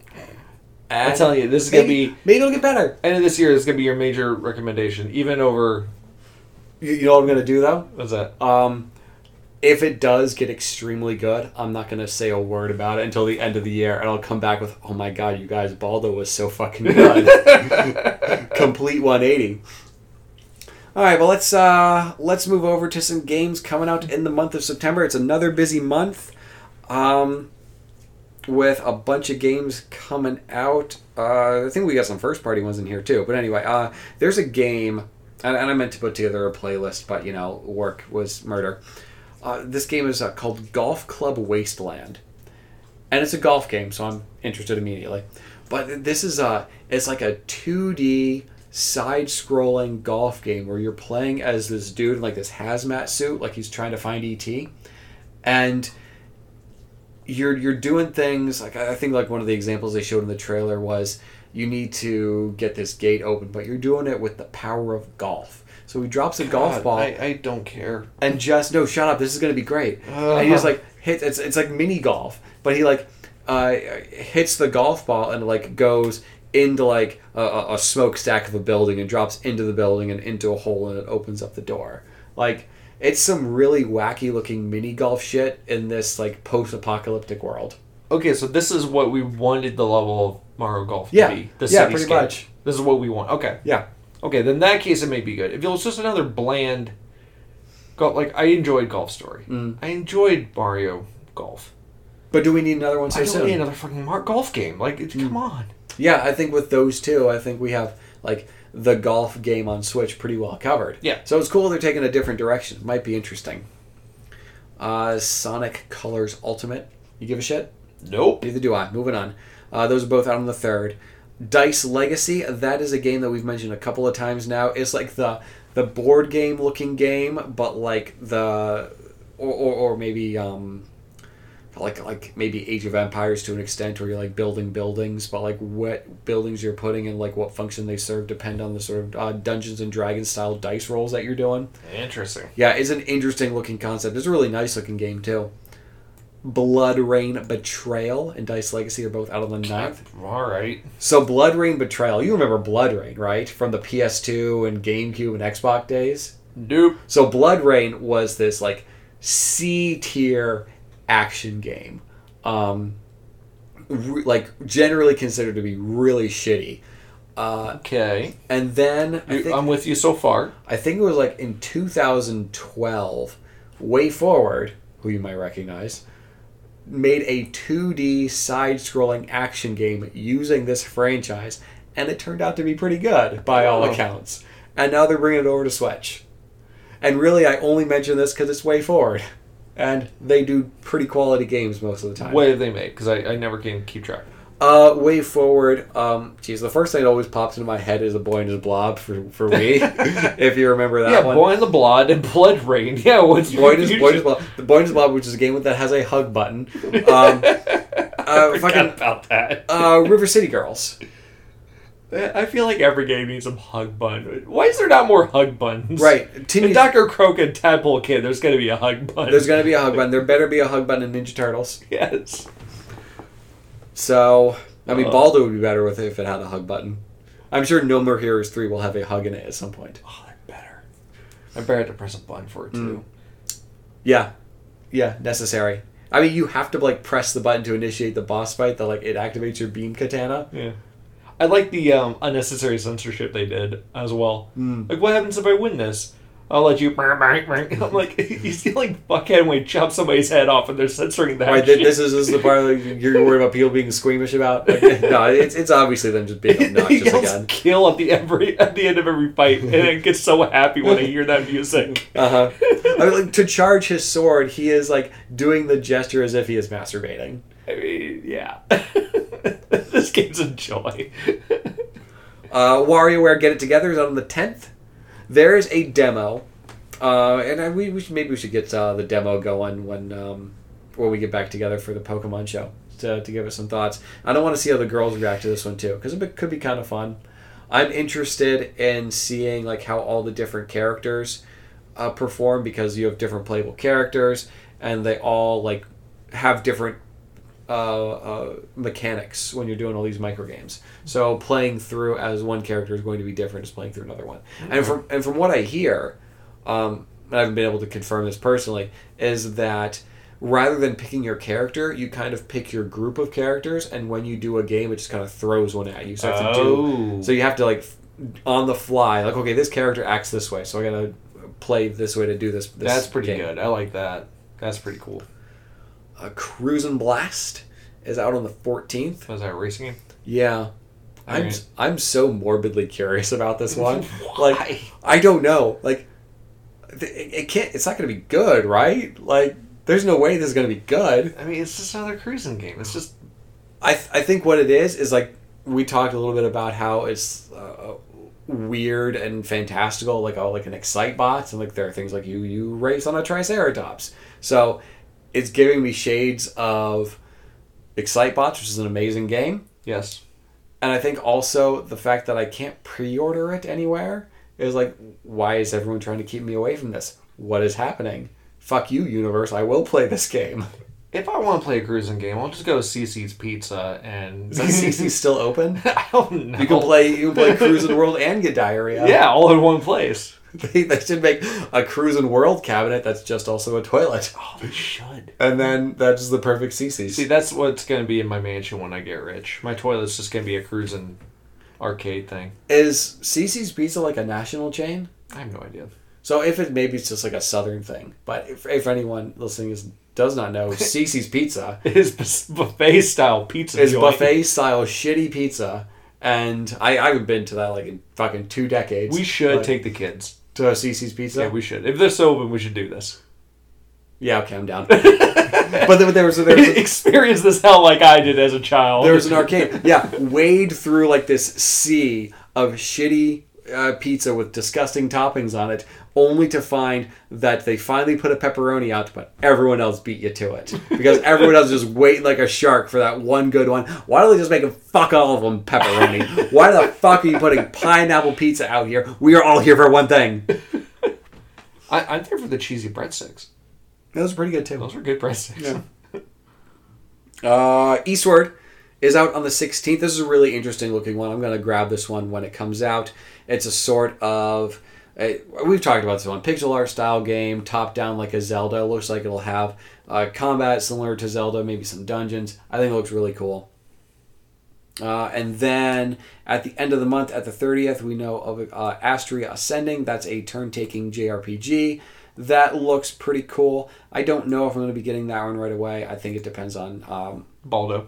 I'm telling you, this is going to be... Maybe it'll get better. End of this year is going to be your major recommendation, even over... You, you know what I'm going to do, though? What's that? Um, if it does get extremely good, I'm not going to say a word about it until the end of the year, and I'll come back with, oh my god, you guys, Baldo was so fucking good. Complete one eighty. All right, well, let's uh, let's move over to some games coming out in the month of September. It's another busy month. Um... with a bunch of games coming out. Uh, I think we got some first-party ones in here, too. But anyway, uh, there's a game, and, and I meant to put together a playlist, but, you know, work was murder. Uh, this game is uh, called Golf Club Wasteland. And it's a golf game, so I'm interested immediately. But this is a, it's like a two D side-scrolling golf game where you're playing as this dude in like this hazmat suit, like he's trying to find E T. And... You're you're doing things like I think like one of the examples they showed in the trailer was you need to get this gate open, but you're doing it with the power of golf. So he drops a God, golf ball. I, I don't care. And just no, shut up. This is gonna be great. Uh-huh. And he just like hits. It's it's like mini golf, but he like uh, hits the golf ball and like goes into like a, a smokestack of a building and drops into the building and into a hole and it opens up the door. Like. It's some really wacky looking mini golf shit in this like post-apocalyptic world. Okay, so this is what we wanted the level of Mario Golf yeah. to be. The yeah, pretty much. This is what we want. Okay. Yeah. Okay, then in that case it may be good. If it was just another bland golf, like I enjoyed Golf Story. Mm. I enjoyed Mario Golf. But do we need another one so I don't soon? need another fucking Mar- golf game. Like, mm. come on. Yeah, I think with those two, I think we have like the golf game on Switch pretty well covered. Yeah. So it's cool they're taking a different direction. It might be interesting. Uh, Sonic Colors Ultimate. You give a shit? Nope. Neither do I. Moving on. Uh, those are both out on the third. Dice Legacy. That is a game that we've mentioned a couple of times now. It's like the the board game looking game, but like the or or, or maybe um. Like like maybe Age of Empires to an extent, where you're like building buildings, but like what buildings you're putting and like what function they serve depend on the sort of uh, Dungeons and Dragons style dice rolls that you're doing. Interesting. Yeah, it's an interesting looking concept. It's a really nice looking game too. Blood Rain Betrayal and Dice Legacy are both out on the ninth. All right. So Blood Rain Betrayal, you remember Blood Rain, right? From the P S two and GameCube and Xbox days? Nope. So Blood Rain was this like C tier action game, um, re- like generally considered to be really shitty. Uh, okay. And then I think, I'm with you so far. I think it was like in two thousand twelve, Way Forward, who you might recognize, made a two D side-scrolling action game using this franchise, and it turned out to be pretty good by all oh. accounts. And now they're bringing it over to Switch. And really, I only mention this because it's Way Forward. And they do pretty quality games most of the time. What did they make? Because I, I never can keep track. Uh, Way Forward. Um, geez, the first thing that always pops into my head is A Boy and His Blob for for me. If you remember that yeah, one. Yeah, Boy and the Blood and Blood Rain. Yeah, what's Boy and His Boy and His Blob? The Boy and His Blob, which is a game that has a hug button. Um, I uh, forgot fucking, about that. uh, River City Girls. I feel like every game needs some hug button. Why is there not more hug buttons? Right. Teenage... In Doctor Croak and Tadpole Kid, there's going to be a hug button. There's going to be a hug button. There better be a hug button in Ninja Turtles. Yes. So, I mean, uh, Baldo would be better with it if it had a hug button. I'm sure No More Heroes three will have a hug in it at some point. Oh, they're better. I better have to press a button for it, too. Mm. Yeah. Yeah, necessary. I mean, you have to, like, press the button to initiate the boss fight that, like, it activates your beam katana. Yeah. I like the um, unnecessary censorship they did as well. Mm. Like, what happens if I win this? I'll let you... I'm like, you see, like, fuckhead when he chops somebody's head off and they're censoring that right, shit. This is, this is the part that you're worried about people being squeamish about? Like, no, it's it's obviously them just being obnoxious he yells again. Kill at the, every, at the end of every fight, and it gets so happy when I hear that music. Uh-huh. I mean, like, to charge his sword, he is, like, doing the gesture as if he is masturbating. I mean, yeah. This game's a joy. Uh, WarioWare Get It Together is out on the tenth. There is a demo, uh, and I, we, we should, maybe we should get uh, the demo going when um, when we get back together for the Pokemon show to, to give us some thoughts. I don't want to see how the girls react to this one too, because it could be kind of fun. I'm interested in seeing like how all the different characters uh, perform, because you have different playable characters and they all like have different uh, uh, mechanics when you're doing all these micro games. So playing through as one character is going to be different as playing through another one. Mm-hmm. And from and from what I hear, um, and I haven't been able to confirm this personally, is that rather than picking your character, you kind of pick your group of characters, and when you do a game, it just kind of throws one at you. So you have to do, so you have to like on the fly, like, okay, this character acts this way, so I gotta play this way to do this. this That's pretty game. good. I like that. That's pretty cool. Uh, Cruisin' Blast is out on the fourteenth. Was that a racing game? Yeah. I'm Right. I'm so morbidly curious about this one. Why? Like, I don't know. Like, it, it can't. It's not going to be good, right? Like, there's no way this is going to be good. I mean, it's just another cruising game. It's just... I th- I think what it is is like we talked a little bit about how it's uh, weird and fantastical, like all like an Excitebots, and like there are things like you you race on a Triceratops. So it's giving me shades of Excitebots, which is an amazing game. Yes. And I think also the fact that I can't pre-order it anywhere is like, why is everyone trying to keep me away from this? What is happening? Fuck you, universe. I will play this game. If I want to play a cruising game, I'll just go to Cece's Pizza and... Is that C C still open? I don't know. You can play you can play Cruisin' World and get diarrhea. Yeah, all in one place. They, they should make a Cruisin' World cabinet that's just also a toilet. Oh, they should. And then that's the perfect C C's. See, that's what's going to be in my mansion when I get rich. My toilet's just going to be a cruising arcade thing. Is C C's Pizza like a national chain? I have no idea. So if it maybe it's just like a southern thing. But if, if anyone listening is does not know, C C's Pizza It is buffet style pizza is joint. buffet style shitty pizza. And I, I haven't been to that like in fucking two decades. We should but take the kids. to a C C's Pizza. Yeah, we should. If this open, we should do this. Yeah, okay, I'm down. But there, there was there was Experience this hell like I did as a child. there was an arcade. Yeah, wade through like this sea of shitty uh, pizza with disgusting toppings on it, only to find that they finally put a pepperoni out, but everyone else beat you to it because everyone else is just waiting like a shark for that one good one. Why don't they just make them fuck all of them pepperoni? Why the fuck are you putting pineapple pizza out here? We are all here for one thing. I, I'm there for the cheesy breadsticks. Those are pretty good too. Those are good breadsticks. Yeah. Uh, Eastward is out on the sixteenth. This is a really interesting looking one. I'm going to grab this one when it comes out. It's a sort of, uh, we've talked about this one, pixel art style game, top down like a Zelda. Looks like it'll have uh, combat similar to Zelda, maybe some dungeons. I think it looks really cool. Uh, and then at the end of the month, at the thirtieth, we know of uh, Astria Ascending. That's a turn-taking J R P G. That looks pretty cool. I don't know if I'm going to be getting that one right away. I think it depends on... Um, Baldo.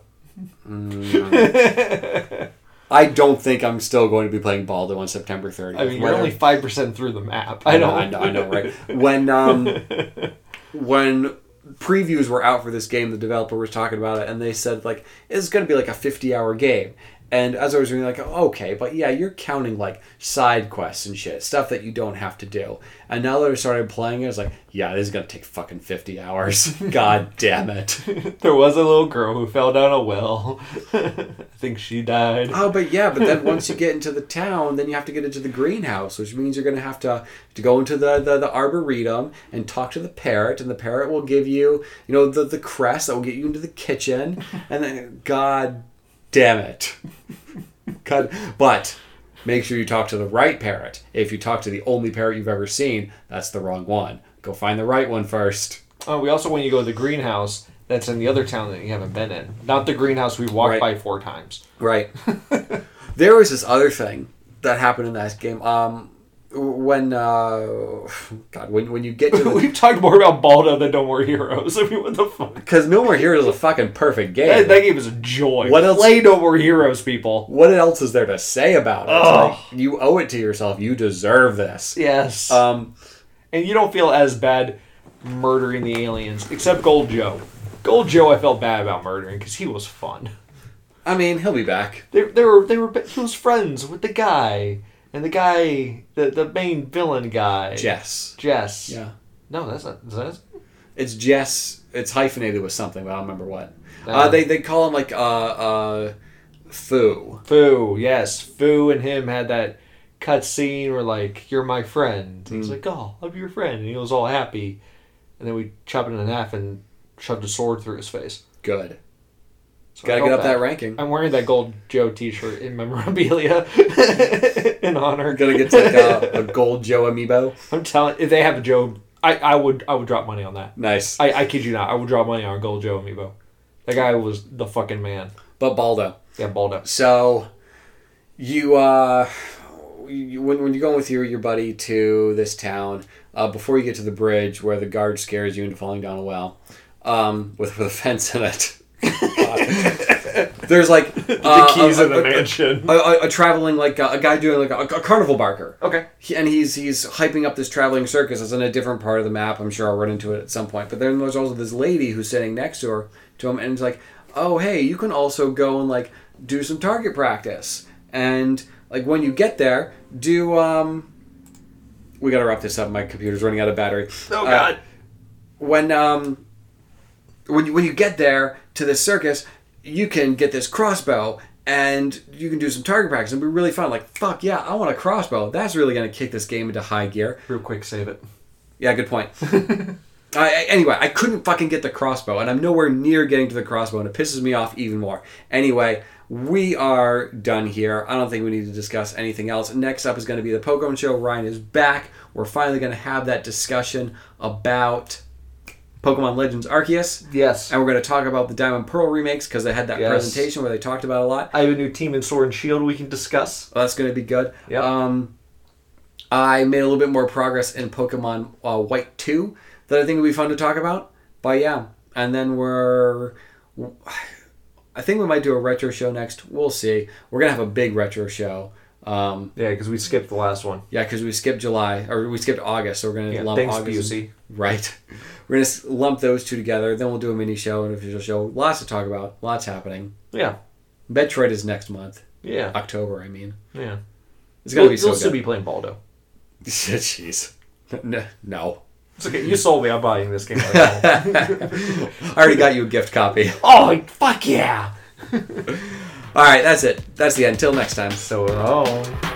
mm, I don't think I'm still going to be playing Baldo on September thirtieth. I mean, you're Whether- only five percent through the map. I I know, don't. I know, I know, right? When um, when previews were out for this game, the developer was talking about it, and they said like it's going to be like a fifty-hour game. And as I was reading, like, okay, but yeah, you're counting like side quests and shit, stuff that you don't have to do. And now that I started playing it, it's like, yeah, this is gonna take fucking fifty hours. God damn it. There was a little girl who fell down a well. I think she died. Oh, but yeah, but then once you get into the town, then you have to get into the greenhouse, which means you're going to have to to go into the, the, the arboretum and talk to the parrot, and the parrot will give you, you know, the, the crest that will get you into the kitchen, and then, God damn it. God, but make sure you talk to the right parrot. If you talk to the only parrot you've ever seen, that's the wrong one. Go find the right one first. Oh, we also, when you go to the greenhouse, that's in the other town that you haven't been in. Not the greenhouse we walked Right. by four times. Right. There was this other thing that happened in that game. Um, when uh, God, when when you get to the, We've talked more about Baldo than No More Heroes. I mean, what the fuck? because No More Heroes is a fucking perfect game. That, that game is a joy. What else- Play No More Heroes, people. What else is there to say about it? It's Ugh. like, you owe it to yourself. You deserve this. Yes. Um, and you don't feel as bad murdering the aliens, except Gold Joe. Gold Joe I felt bad about murdering because he was fun. I mean, he'll be back. They, they were they were he was friends with the guy, and the guy the the main villain guy. Jess. Jess. Yeah. No, that's not. Is that It's Jess. It's hyphenated with something, but I don't remember what. Uh, Uh, they they call him like uh uh, Fu. Fu? Yes, Fu and him had that cut scene where like you're my friend. He's Mm. like, oh, I'll be your friend, and he was all happy, and then we chop it in half and shoved a sword through his face. Good. So Gotta I get felt up bad. that ranking. I'm wearing that gold Joe T-shirt in memorabilia in honor. Gotta get like a, a gold Joe amiibo. I'm telling, if they have a Joe, I, I would I would drop money on that. Nice. I, I kid you not, I would drop money on a gold Joe amiibo. That guy was the fucking man. But Baldo. Yeah, Baldo. So, you, uh, you, when, when you're going with your, your buddy to this town, uh, before you get to the bridge where the guard scares you into falling down a well, um, with, with a fence in it. There's like uh, The keys a, of the a, mansion. A, a, a traveling like a, a guy doing like a, a carnival barker. Okay. He, and he's he's hyping up this traveling circus. It's in a different part of the map. I'm sure I'll run into it at some point. But then there's also this lady who's sitting next to her to him, and it's like, oh hey, you can also go and like do some target practice. And like when you get there, do um. We gotta wrap this up. My computer's running out of battery. Oh God. Uh, when um. When you, when you get there to this circus, you can get this crossbow and you can do some target practice. It'll be really fun. Like, fuck yeah, I want a crossbow. That's really going to kick this game into high gear. Real quick, save it. Yeah, good point. I, anyway, I couldn't fucking get the crossbow, and I'm nowhere near getting to the crossbow, and it pisses me off even more. Anyway, we are done here. I don't think we need to discuss anything else. Next up is going to be the Pokemon Show. Ryan is back. We're finally going to have that discussion about Pokemon Legends Arceus. Yes. And we're going to talk about the Diamond Pearl remakes because they had that Yes. presentation where they talked about it a lot. I have a new team in Sword and Shield we can discuss. Well, that's going to be good. Yep. Um, I made a little bit more progress in Pokemon uh, White two that I think will be fun to talk about. But yeah. And then we're... I think we might do a retro show next. We'll see. We're going to have a big retro show. Um, Yeah, because we skipped the last one. yeah, because we skipped July, or we skipped August, so we're going to Yeah, lump thanks, August. Busey. Right. We're going to lump those two together. Then we'll do a mini show, an official show. Lots to talk about. Lots happening. Yeah. Metroid is next month. Yeah. October, I mean. Yeah. It's going to We'll, be so we'll still good. be playing Baldo. Jeez. No. no. It's okay. You sold me. I'm buying this game right now. I already got you a gift copy. Oh, fuck yeah! All right, that's it. That's the end. Until next time. So long.